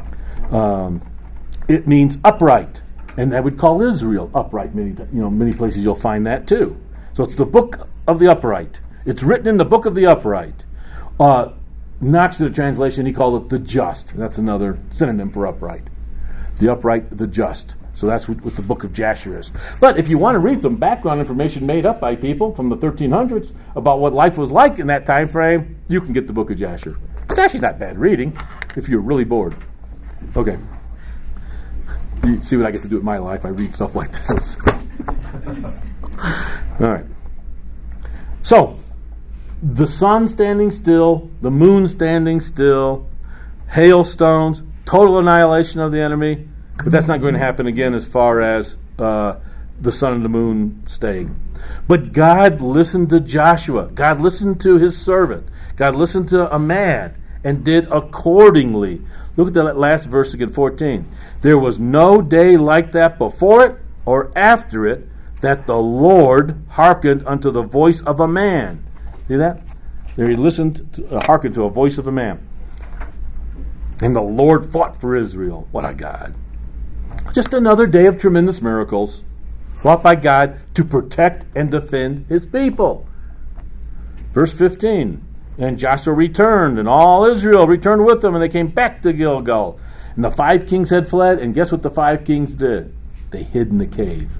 It means upright, and that would call Israel upright. Many places you'll find that too. So it's the book of the upright. It's written in the book of the upright. Knox did a translation. He called it the just. That's another synonym for upright. The upright, the just. So that's what the book of Jasher is. But if you want to read some background information made up by people from the 1300s about what life was like in that time frame, you can get the book of Jasher. It's actually not bad reading if you're really bored. Okay. You see what I get to do with my life. I read stuff like this. All right. So, the sun standing still, the moon standing still, hailstones, total annihilation of the enemy. But that's not going to happen again as far as the sun and the moon staying. But God listened to Joshua. God listened to his servant. God listened to a man and did accordingly. Look at that last verse again, 14. There was no day like that before it or after it that the Lord hearkened unto the voice of a man. See that? There he hearkened to a voice of a man. And the Lord fought for Israel. What a God. Just another day of tremendous miracles fought by God to protect and defend his people. Verse 15. And Joshua returned, and all Israel returned with him, and they came back to Gilgal. And the 5 kings had fled, and guess what the 5 kings did? They hid in the cave.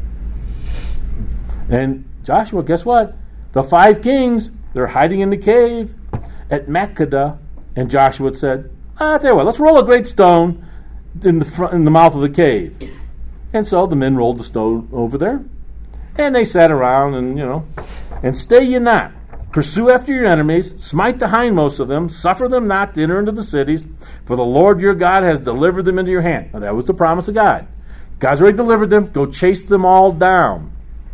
And Joshua, guess what? The 5 kings, they're hiding in the cave at Makkedah. And Joshua said, I tell you what, let's roll a great stone in the mouth of the cave. And so the men rolled the stone over there, and they sat around and stay ye not. Pursue after your enemies, smite the hindmost of them, suffer them not to enter into the cities, for the Lord your God has delivered them into your hand. Now that was the promise of God. God's already delivered them. Go chase them all down.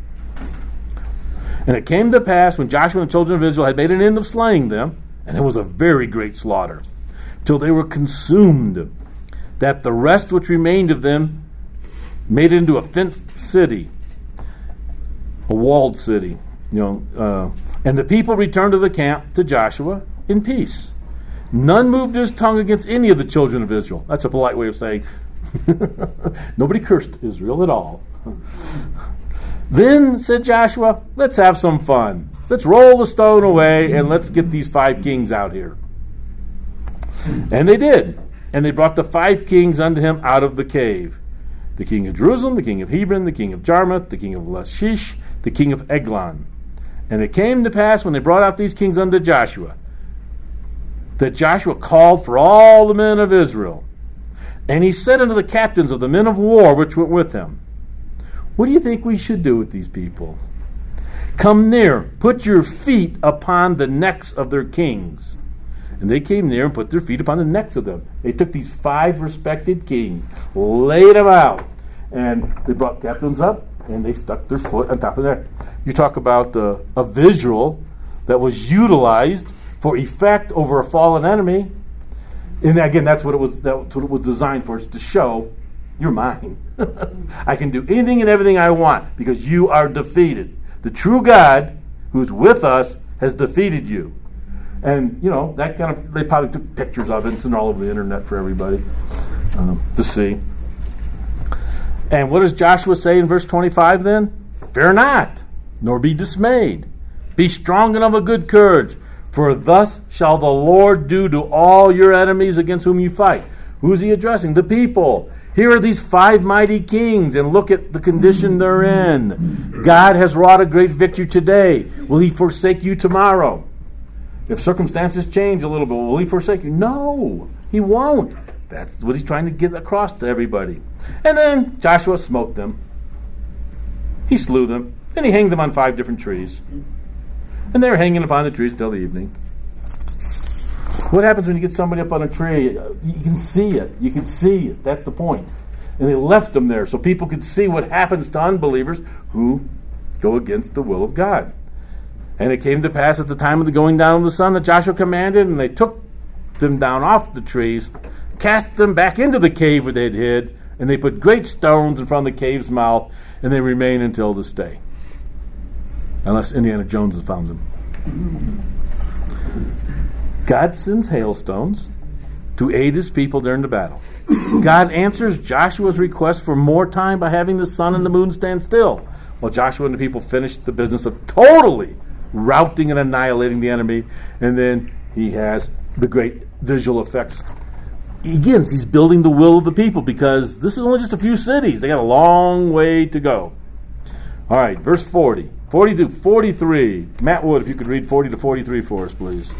And it came to pass when Joshua and the children of Israel had made an end of slaying them, and it was a very great slaughter, till they were consumed, that the rest which remained of them made it into a fenced city, a walled city. And the people returned to the camp to Joshua in peace. None moved his tongue against any of the children of Israel. That's a polite way of saying nobody cursed Israel at all. Then said Joshua, let's have some fun. Let's roll the stone away and let's get these 5 kings out here. And they did. And they brought the 5 kings unto him out of the cave. The king of Jerusalem, the king of Hebron, the king of Jarmuth, the king of Lachish, the king of Eglon. And it came to pass when they brought out these kings unto Joshua, that Joshua called for all the men of Israel. And he said unto the captains of the men of war which went with him, what do you think we should do with these people? Come near, put your feet upon the necks of their kings. And they came near and put their feet upon the necks of them. They took these 5 respected kings, laid them out, and they brought captains up, and they stuck their foot on top of their neck. You talk about a visual that was utilized for effect over a fallen enemy. And again, that's what it was designed for, is to show you're mine. I can do anything and everything I want because you are defeated. The true God who's with us has defeated you. And, that kind of, they probably took pictures of it. It's all over the internet for everybody to see. And what does Joshua say in verse 25 then? Fear not, nor be dismayed. Be strong and of a good courage, for thus shall the Lord do to all your enemies against whom you fight. Who's he addressing? The people. Here are these 5 mighty kings, and look at the condition they're in. God has wrought a great victory today. Will he forsake you tomorrow? If circumstances change a little bit, will he forsake you? No, he won't. That's what he's trying to get across to everybody. And then Joshua smote them. He slew them. And he hanged them on 5 different trees. And they were hanging upon the trees till the evening. What happens when you get somebody up on a tree? You can see it. You can see it. That's the point. And they left them there so people could see what happens to unbelievers who go against the will of God. And it came to pass at the time of the going down of the sun that Joshua commanded, and they took them down off the trees, cast them back into the cave where they'd hid, and they put great stones in front of the cave's mouth, and they remain until this day. Unless Indiana Jones has found them. God sends hailstones to aid his people during the battle. God answers Joshua's request for more time by having the sun and the moon stand still, while Joshua and the people finished the business of totally routing and annihilating the enemy. And then he has the great visual effects. Again, he's building the will of the people because this is only just a few cities. They got a long way to go. All right, verse 40 to 43. Matt Wood, if you could read 40 to 43 for us, please.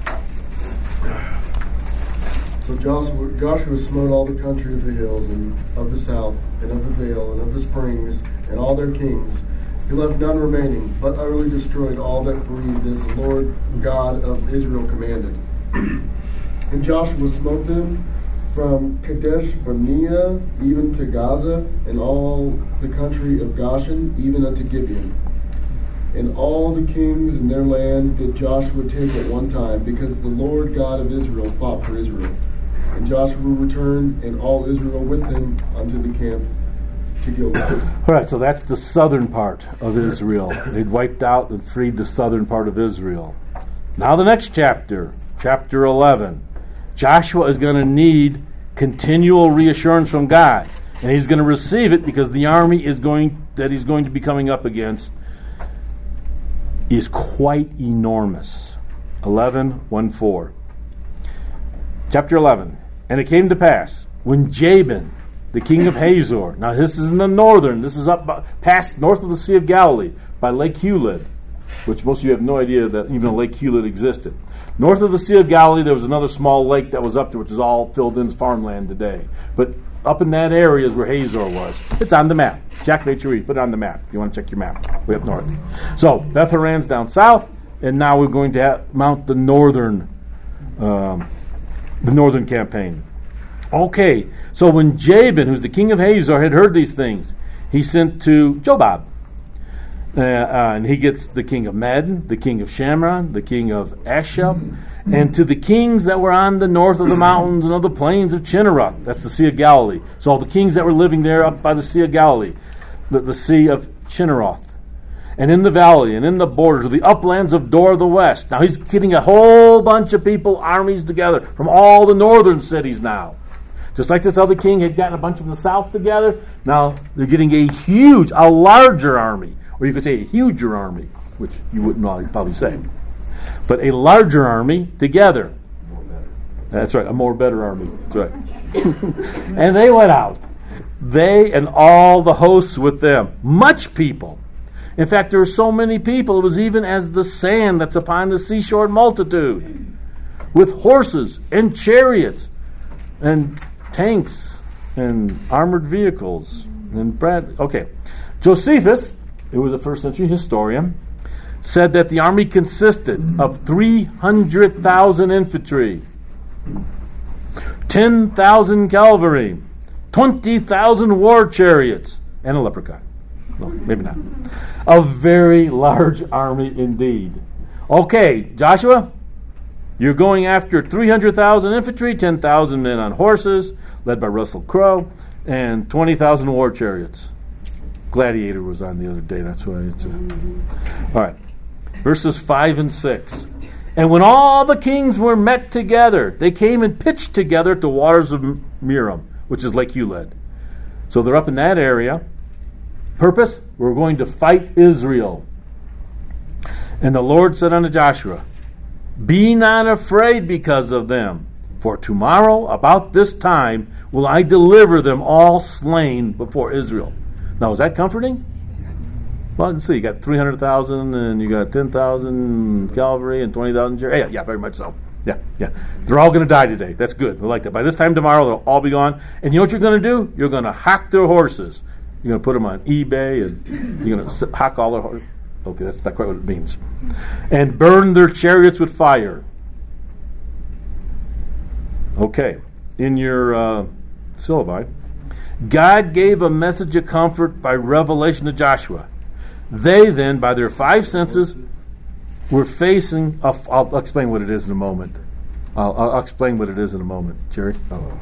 So Joshua smote all the country of the hills and of the south and of the vale and of the springs and all their kings. He left none remaining, but utterly destroyed all that breathed, as the Lord God of Israel commanded. And Joshua smote them from Kadesh Barnea even to Gaza, and all the country of Goshen even unto Gibeon. And all the kings in their land did Joshua take at one time, because the Lord God of Israel fought for Israel. And Joshua returned, and all Israel with him unto the camp to Gilgal. All right, so that's the southern part of Israel. They'd wiped out and freed the southern part of Israel. Now the next chapter, chapter 11. Joshua is going to need continual reassurance from God. And he's going to receive it because the army that he's going to be coming up against is quite enormous. 11:1-4. Chapter 11. And it came to pass, when Jabin, the king of Hazor, now this is in the northern, this is up past north of the Sea of Galilee, by Lake Hulid, which most of you have no idea that even a Lake Hulid existed. North of the Sea of Galilee, there was another small lake that was up there, which is all filled in as farmland today. But up in that area is where Hazor was. It's on the map. Jack Nature, put it on the map if you want to check your map, way up north. So Beth Horon's down south, and now we're going to mount the northern campaign. Okay, so when Jabin, who's the king of Hazor, had heard these things, he sent to Jobab. And he gets the king of Madon, the king of Shamron, the king of Ashab, and to the kings that were on the north of the mountains and of the plains of Chinneroth. That's the Sea of Galilee. So all the kings that were living there up by the Sea of Galilee, the Sea of Chinneroth, and in the valley, and in the borders of the uplands of Dor of the West. Now he's getting a whole bunch of people, armies together from all the northern cities now. Just like this other king had gotten a bunch from the south together, now they're getting a larger army. Or you could say a huger army, which you wouldn't probably say. But a larger army together. That's right, a more better army. That's right. And they went out. They and all the hosts with them. Much people. In fact, there were so many people, it was even as the sand that's upon the seashore in multitude. With horses and chariots and tanks and armored vehicles. Okay. Josephus, who was a first century historian, said that the army consisted of 300,000 infantry, 10,000 cavalry, 20,000 war chariots, and a leprechaun. No, maybe not. A very large army indeed. Okay, Joshua, you're going after 300,000 infantry, 10,000 men on horses, led by Russell Crowe, and 20,000 war chariots. Gladiator was on the other day, that's why it's... All right, verses 5 and 6. And when all the kings were met together, they came and pitched together at the waters of Merom, which is Lake Uled. So they're up in that area. Purpose? We're going to fight Israel. And the Lord said unto Joshua, Be not afraid because of them, for tomorrow about this time will I deliver them all slain before Israel. Now, is that comforting? Well, let's see. You got 300,000 and you got 10,000 cavalry and 20,000 chariots. Yeah, very much so. Yeah. They're all going to die today. That's good. We like that. By this time tomorrow, they'll all be gone. And you know what you're going to do? You're going to hock their horses. You're going to put them on eBay and you're going to hock all their horses. Okay, that's not quite what it means. And burn their chariots with fire. Okay. In your syllabi, God gave a message of comfort by revelation to Joshua. They then, by their 5 senses, were facing... I'll explain what it is in a moment. I'll explain what it is in a moment, Jerry.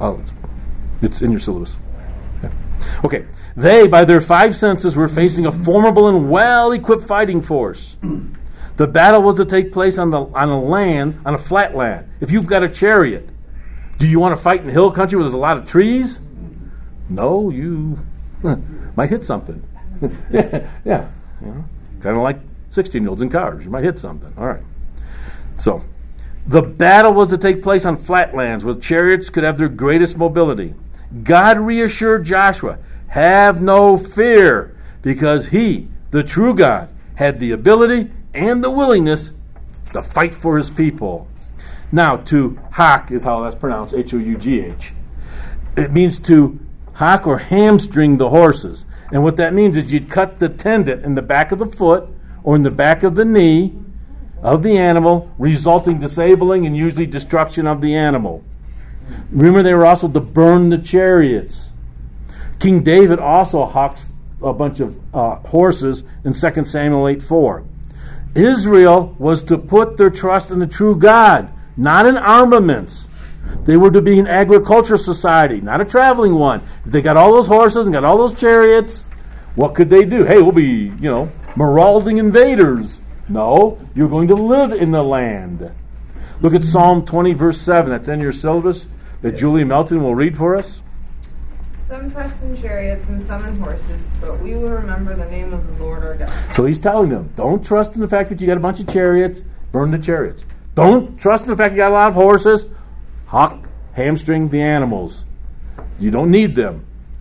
It's in your syllabus. Okay. They, by their 5 senses, were facing a formidable and well-equipped fighting force. The battle was to take place on a flat land. If you've got a chariot, do you want to fight in hill country where there's a lot of trees? No, you might hit something. Yeah. Kind of like 16-year-olds in cars. You might hit something. All right. So, the battle was to take place on flat lands where chariots could have their greatest mobility. God reassured Joshua, have no fear, because he, the true God, had the ability and the willingness to fight for his people. Now, to hock is how that's pronounced, H-O-U-G-H. It means to hock or hamstring the horses. And what that means is you'd cut the tendon in the back of the foot or in the back of the knee of the animal, resulting disabling and usually destruction of the animal. Remember, they were also to burn the chariots. King David also hocked a bunch of horses in 2 Samuel 8:4. Israel was to put their trust in the true God, not in armaments. They were to be an agricultural society, not a traveling one. If they got all those horses and got all those chariots, what could they do? Hey, we'll be, marauding invaders. No, you're going to live in the land. Look at Psalm 20, verse 7. That's in your syllabus that Julie Melton will read for us. Some trust in chariots and some in horses, but we will remember the name of the Lord our God. So he's telling them, don't trust in the fact that you got a bunch of chariots, burn the chariots. Don't trust in the fact you got a lot of horses, hamstring the animals. You don't need them.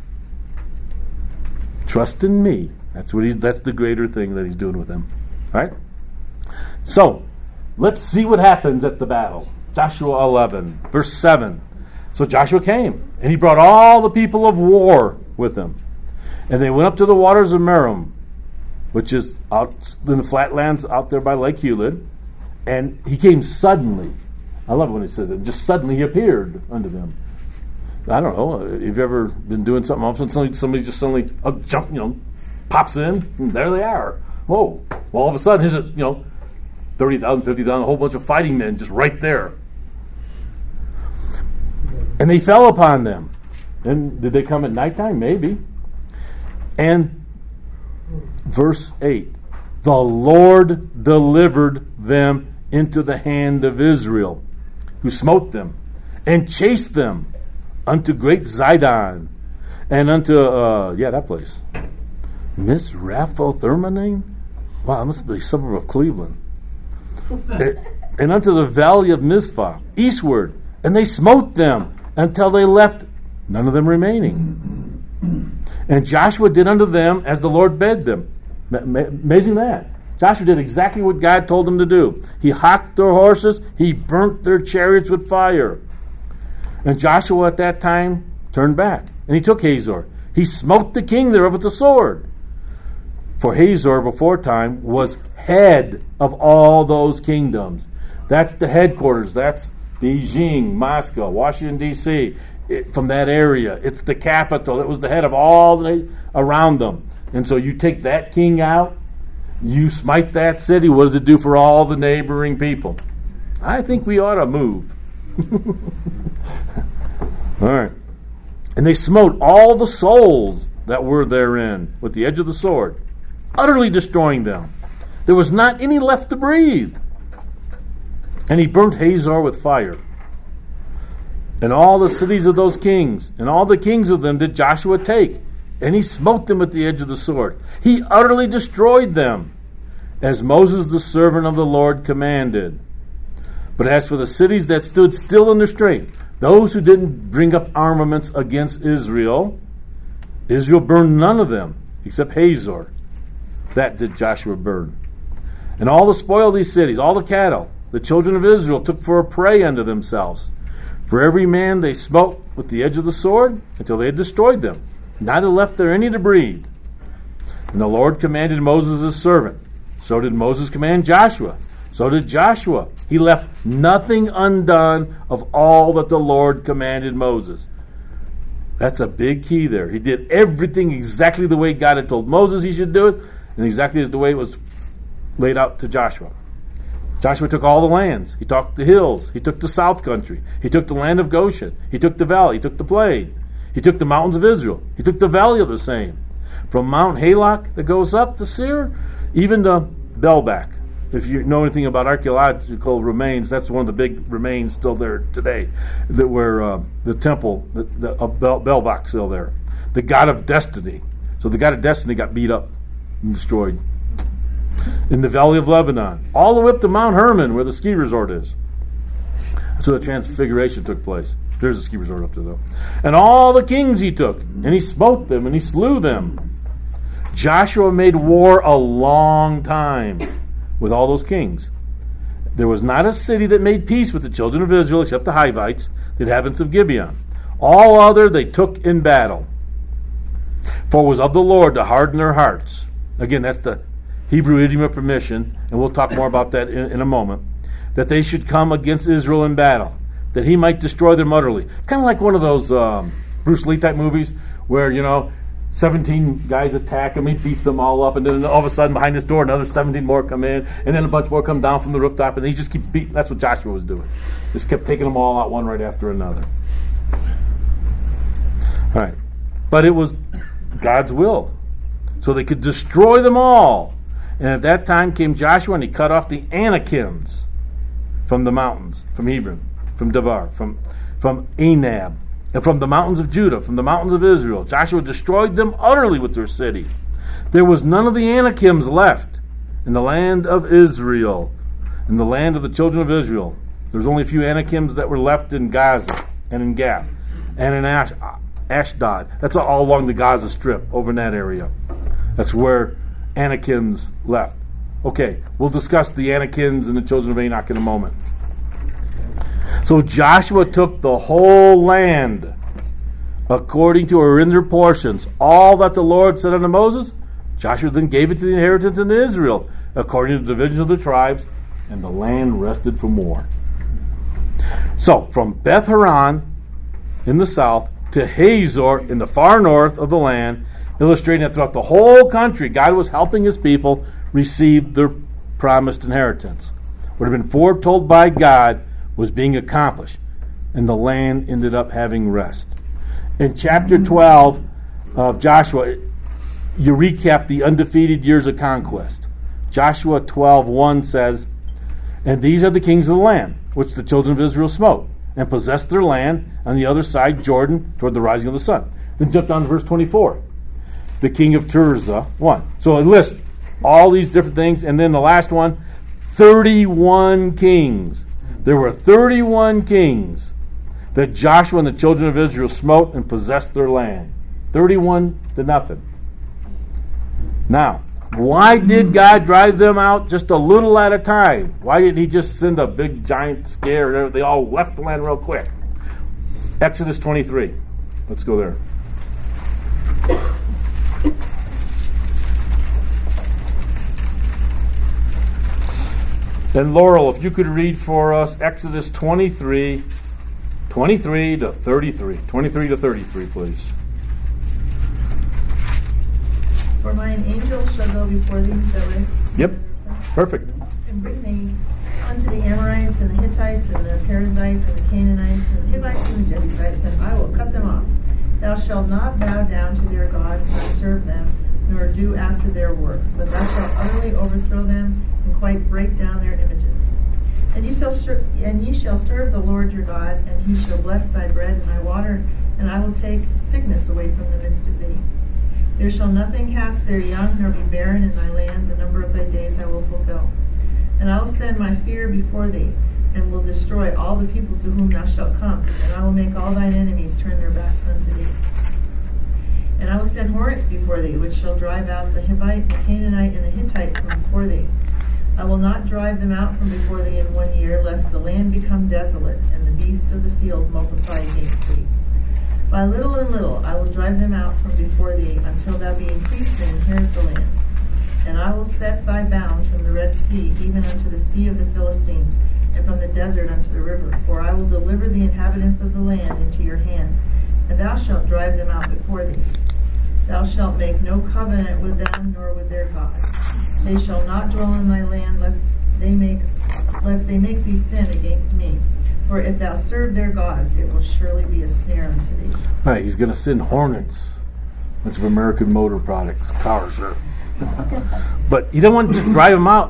Trust in me. That's the greater thing that he's doing with them. All right? So, let's see what happens at the battle. Joshua 11, verse 7. So Joshua came, and he brought all the people of war with him. And they went up to the waters of Merom, which is out in the flatlands out there by Lake Uled. And he came suddenly. I love it when he says it. Just suddenly he appeared unto them. I don't know. Have you ever been doing something, all of a sudden somebody just suddenly pops in, and there they are. Whoa. Well, all of a sudden, here's 30,000, 50,000, a whole bunch of fighting men just right there. And they fell upon them. And did they come at nighttime? Maybe. And verse 8. The Lord delivered them into the hand of Israel, who smote them and chased them unto great Zidon and unto, that place. Miss Rapha-Thermonane? Wow, that must be a suburb of Cleveland. And unto the valley of Mizpah, eastward. And they smote them until they left none of them remaining. And Joshua did unto them as the Lord bade them. Amazing that. Joshua did exactly what God told him to do. He hocked their horses. He burnt their chariots with fire. And Joshua at that time turned back. And he took Hazor. He smote the king thereof with the sword. For Hazor before time was head of all those kingdoms. That's the headquarters. That's Beijing, Moscow, Washington, D.C. From that area. It's the capital. It was the head of all around them. And so you take that king out, You smite that city, what does it do for all the neighboring people? I think we ought to move. All right. And they smote all the souls that were therein with the edge of the sword, utterly destroying them. There was not any left to breathe. And he burnt Hazor with fire. And all the cities of those kings, and all the kings of them did Joshua take. And he smote them with the edge of the sword. He utterly destroyed them, as Moses the servant of the Lord commanded. But as for the cities that stood still in their strength, those who didn't bring up armaments against Israel, Israel burned none of them, except Hazor. That did Joshua burn. And all the spoil of these cities, all the cattle, the children of Israel took for a prey unto themselves. For every man they smote with the edge of the sword, until they had destroyed them. Neither left there any to breathe. And the Lord commanded Moses his servant. So did Moses command Joshua. So did Joshua. He left nothing undone of all that the Lord commanded Moses. That's a big key there. He did everything exactly the way God had told Moses he should do it, and exactly as the way it was laid out to Joshua. Joshua took all the lands. He took the hills. He took the south country. He took the land of Goshen. He took the valley. He took the plain. He took the mountains of Israel. He took the valley of the same. From Mount Halak that goes up to Seir, even to Belbak. If you know anything about archaeological remains, that's one of the big remains still there today, that where the temple, Belbak's still there. The god of destiny. So the god of destiny got beat up and destroyed. In the valley of Lebanon, all the way up to Mount Hermon, where the ski resort is. That's where the transfiguration took place. There's a ski resort up there, though. And all the kings he took, and he smote them, and he slew them. Joshua made war a long time with all those kings. There was not a city that made peace with the children of Israel except the Hivites, the inhabitants of Gibeon. All other they took in battle. For it was of the Lord to harden their hearts. Again, that's the Hebrew idiom of permission, and we'll talk more about that in a moment, that they should come against Israel in battle, that he might destroy them utterly. It's kind of like one of those Bruce Lee type movies where, 17 guys attack him, he beats them all up, and then all of a sudden behind this door another 17 more come in, and then a bunch more come down from the rooftop, and he just keeps beating. That's what Joshua was doing. Just kept taking them all out one right after another. All right. But it was God's will. So they could destroy them all. And at that time came Joshua, and he cut off the Anakims from the mountains, from Hebron, from Debar, from Anab, and from the mountains of Judah, from the mountains of Israel. Joshua destroyed them utterly with their city. There was none of the Anakims left in the land of Israel, in the land of the children of Israel. There was only a few Anakims that were left in Gaza and in Gath and in Ashdod. That's all along the Gaza Strip, over in that area. That's where Anakims left. Okay, we'll discuss the Anakins and the children of Anak in a moment. So Joshua took the whole land according to or in their portions. All that the Lord said unto Moses, Joshua then gave it to the inheritance of Israel, according to the divisions of the tribes, and the land rested from war. So, from Beth Horon in the south to Hazor in the far north of the land, illustrating that throughout the whole country, God was helping his people receive their promised inheritance. What had been foretold by God was being accomplished, and the land ended up having rest. In chapter 12 of Joshua, you recap the undefeated years of conquest. Joshua 12:1 says, "And these are the kings of the land, which the children of Israel smote, and possessed their land on the other side Jordan toward the rising of the sun." Then jump down to verse 24. The king of Tirzah, 1. So it lists all these different things, and then the last one, 31 kings. There were 31 kings that Joshua and the children of Israel smote and possessed their land. 31 to nothing. Now, why did God drive them out just a little at a time? Why didn't he just send a big giant scare and they all left the land real quick? Exodus 23. Let's go there. And Laurel, if you could read for us Exodus 23 to 33. 23 to 33, please. For mine angel shall go before thee, Yep. Perfect. And bring thee unto the Amorites and the Hittites and the Perizzites and the Canaanites and the Hivites and the Jebusites, and I will cut them off. Thou shalt not bow down to their gods, nor serve them, nor do after their works, but thou shalt utterly overthrow them and quite break down their images. And ye shall serve the Lord your God, and he shall bless thy bread and thy water, and I will take sickness away from the midst of thee. There shall nothing cast their young, nor be barren in thy land. The number of thy days I will fulfill. And I will send my fear before thee, and will destroy all the people to whom thou shalt come. And I will make all thine enemies turn their backs unto thee. And I will send hornets before thee, which shall drive out the Hivite, the Canaanite, and the Hittite from before thee. I will not drive them out from before thee in 1 year, lest the land become desolate, and the beasts of the field multiply against thee. By little and little I will drive them out from before thee, until thou be increased and inherit the land. And I will set thy bounds from the Red Sea, even unto the sea of the Philistines, and from the desert unto the river. For I will deliver the inhabitants of the land into your hand, and thou shalt drive them out before thee. Thou shalt make no covenant with them, nor with their gods. They shall not dwell in thy land, lest they make thee sin against me. For if thou serve their gods, it will surely be a snare unto thee. All right, he's going to send hornets. Bunch of American Motor Products, cars. But you don't want to just drive them out,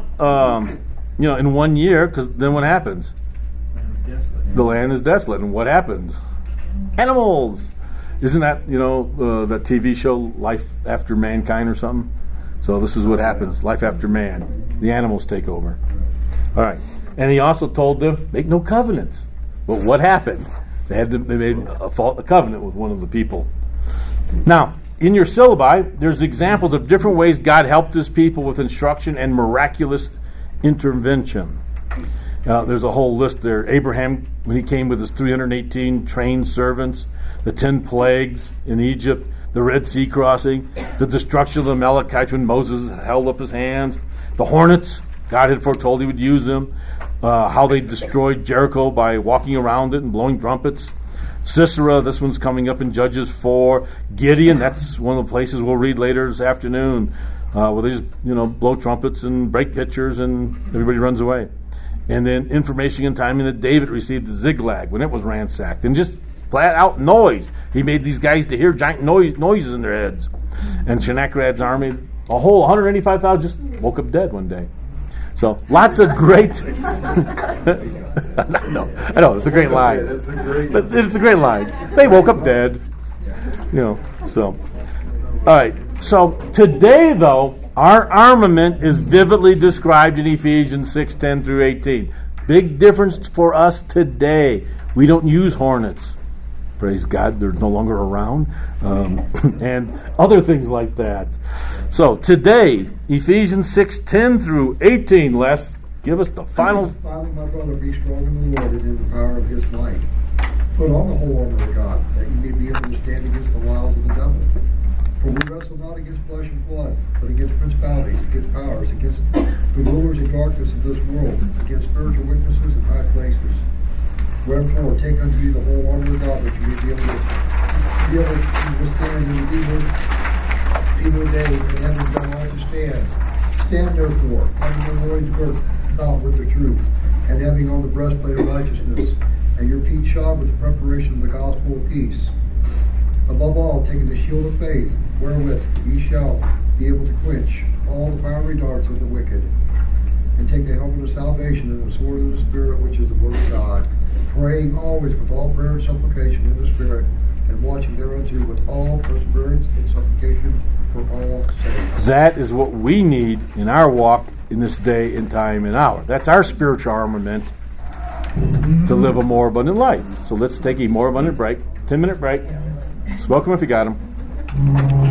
in 1 year, because then what happens? The land is desolate. And what happens? Animals. Isn't that, that TV show, Life After Mankind or something? So this is what happens. Life after man. The animals take over. All right. And he also told them, make no covenants. But what happened? They made a covenant with one of the people. Now, in your syllabi, there's examples of different ways God helped his people with instruction and miraculous intervention. There's a whole list there. Abraham, when he came with his 318 trained servants, the 10 plagues in Egypt, the Red Sea crossing, the destruction of the Amalekites when Moses held up his hands, the hornets, God had foretold he would use them, how they destroyed Jericho by walking around it and blowing trumpets. Sisera, this one's coming up in Judges 4. Gideon, that's one of the places we'll read later this afternoon, where they just, blow trumpets and break pitchers and everybody runs away. And then information and timing that David received at Ziklag when it was ransacked. And just flat out noise. He made these guys to hear giant noises in their heads. And Sennacherib's army, a whole 185,000 just woke up dead one day. So lots of great. I know, it's a great line. It's a great line. They woke up dead. So. All right. So today, though, our armament is vividly described in Ephesians 6:10 through 18. Big difference for us today. We don't use hornets. Praise God, they're no longer around. And other things like that. So today, Ephesians 6:10 through 18, Les, give us the final. Finally, my brother, be strong in the Lord and in the power of his might. Put on the whole armor of God, that you may be able to stand against the wiles of the devil. For we wrestle not against flesh and blood, but against principalities, against powers, against the rulers of darkness of this world, against spiritual witnesses in high places. Wherefore, take unto you the whole armor of God, that you may be able to withstand in the evil day, and having done all to stand. Stand therefore, having your loins girt about with the truth, and having on the breastplate of righteousness, and your feet shod with the preparation of the gospel of peace. Above all, taking the shield of faith, wherewith ye shall be able to quench all the fiery darts of the wicked, and take the helmet of salvation and the sword of the Spirit, which is the word of God, praying always with all prayer and supplication in the Spirit, and watching thereunto with all perseverance and supplication for all saints. That is what we need in our walk in this day and time and hour. That's our spiritual armament to live a more abundant life. So let's take a more abundant break, 10-minute break. Smoke them if you got them.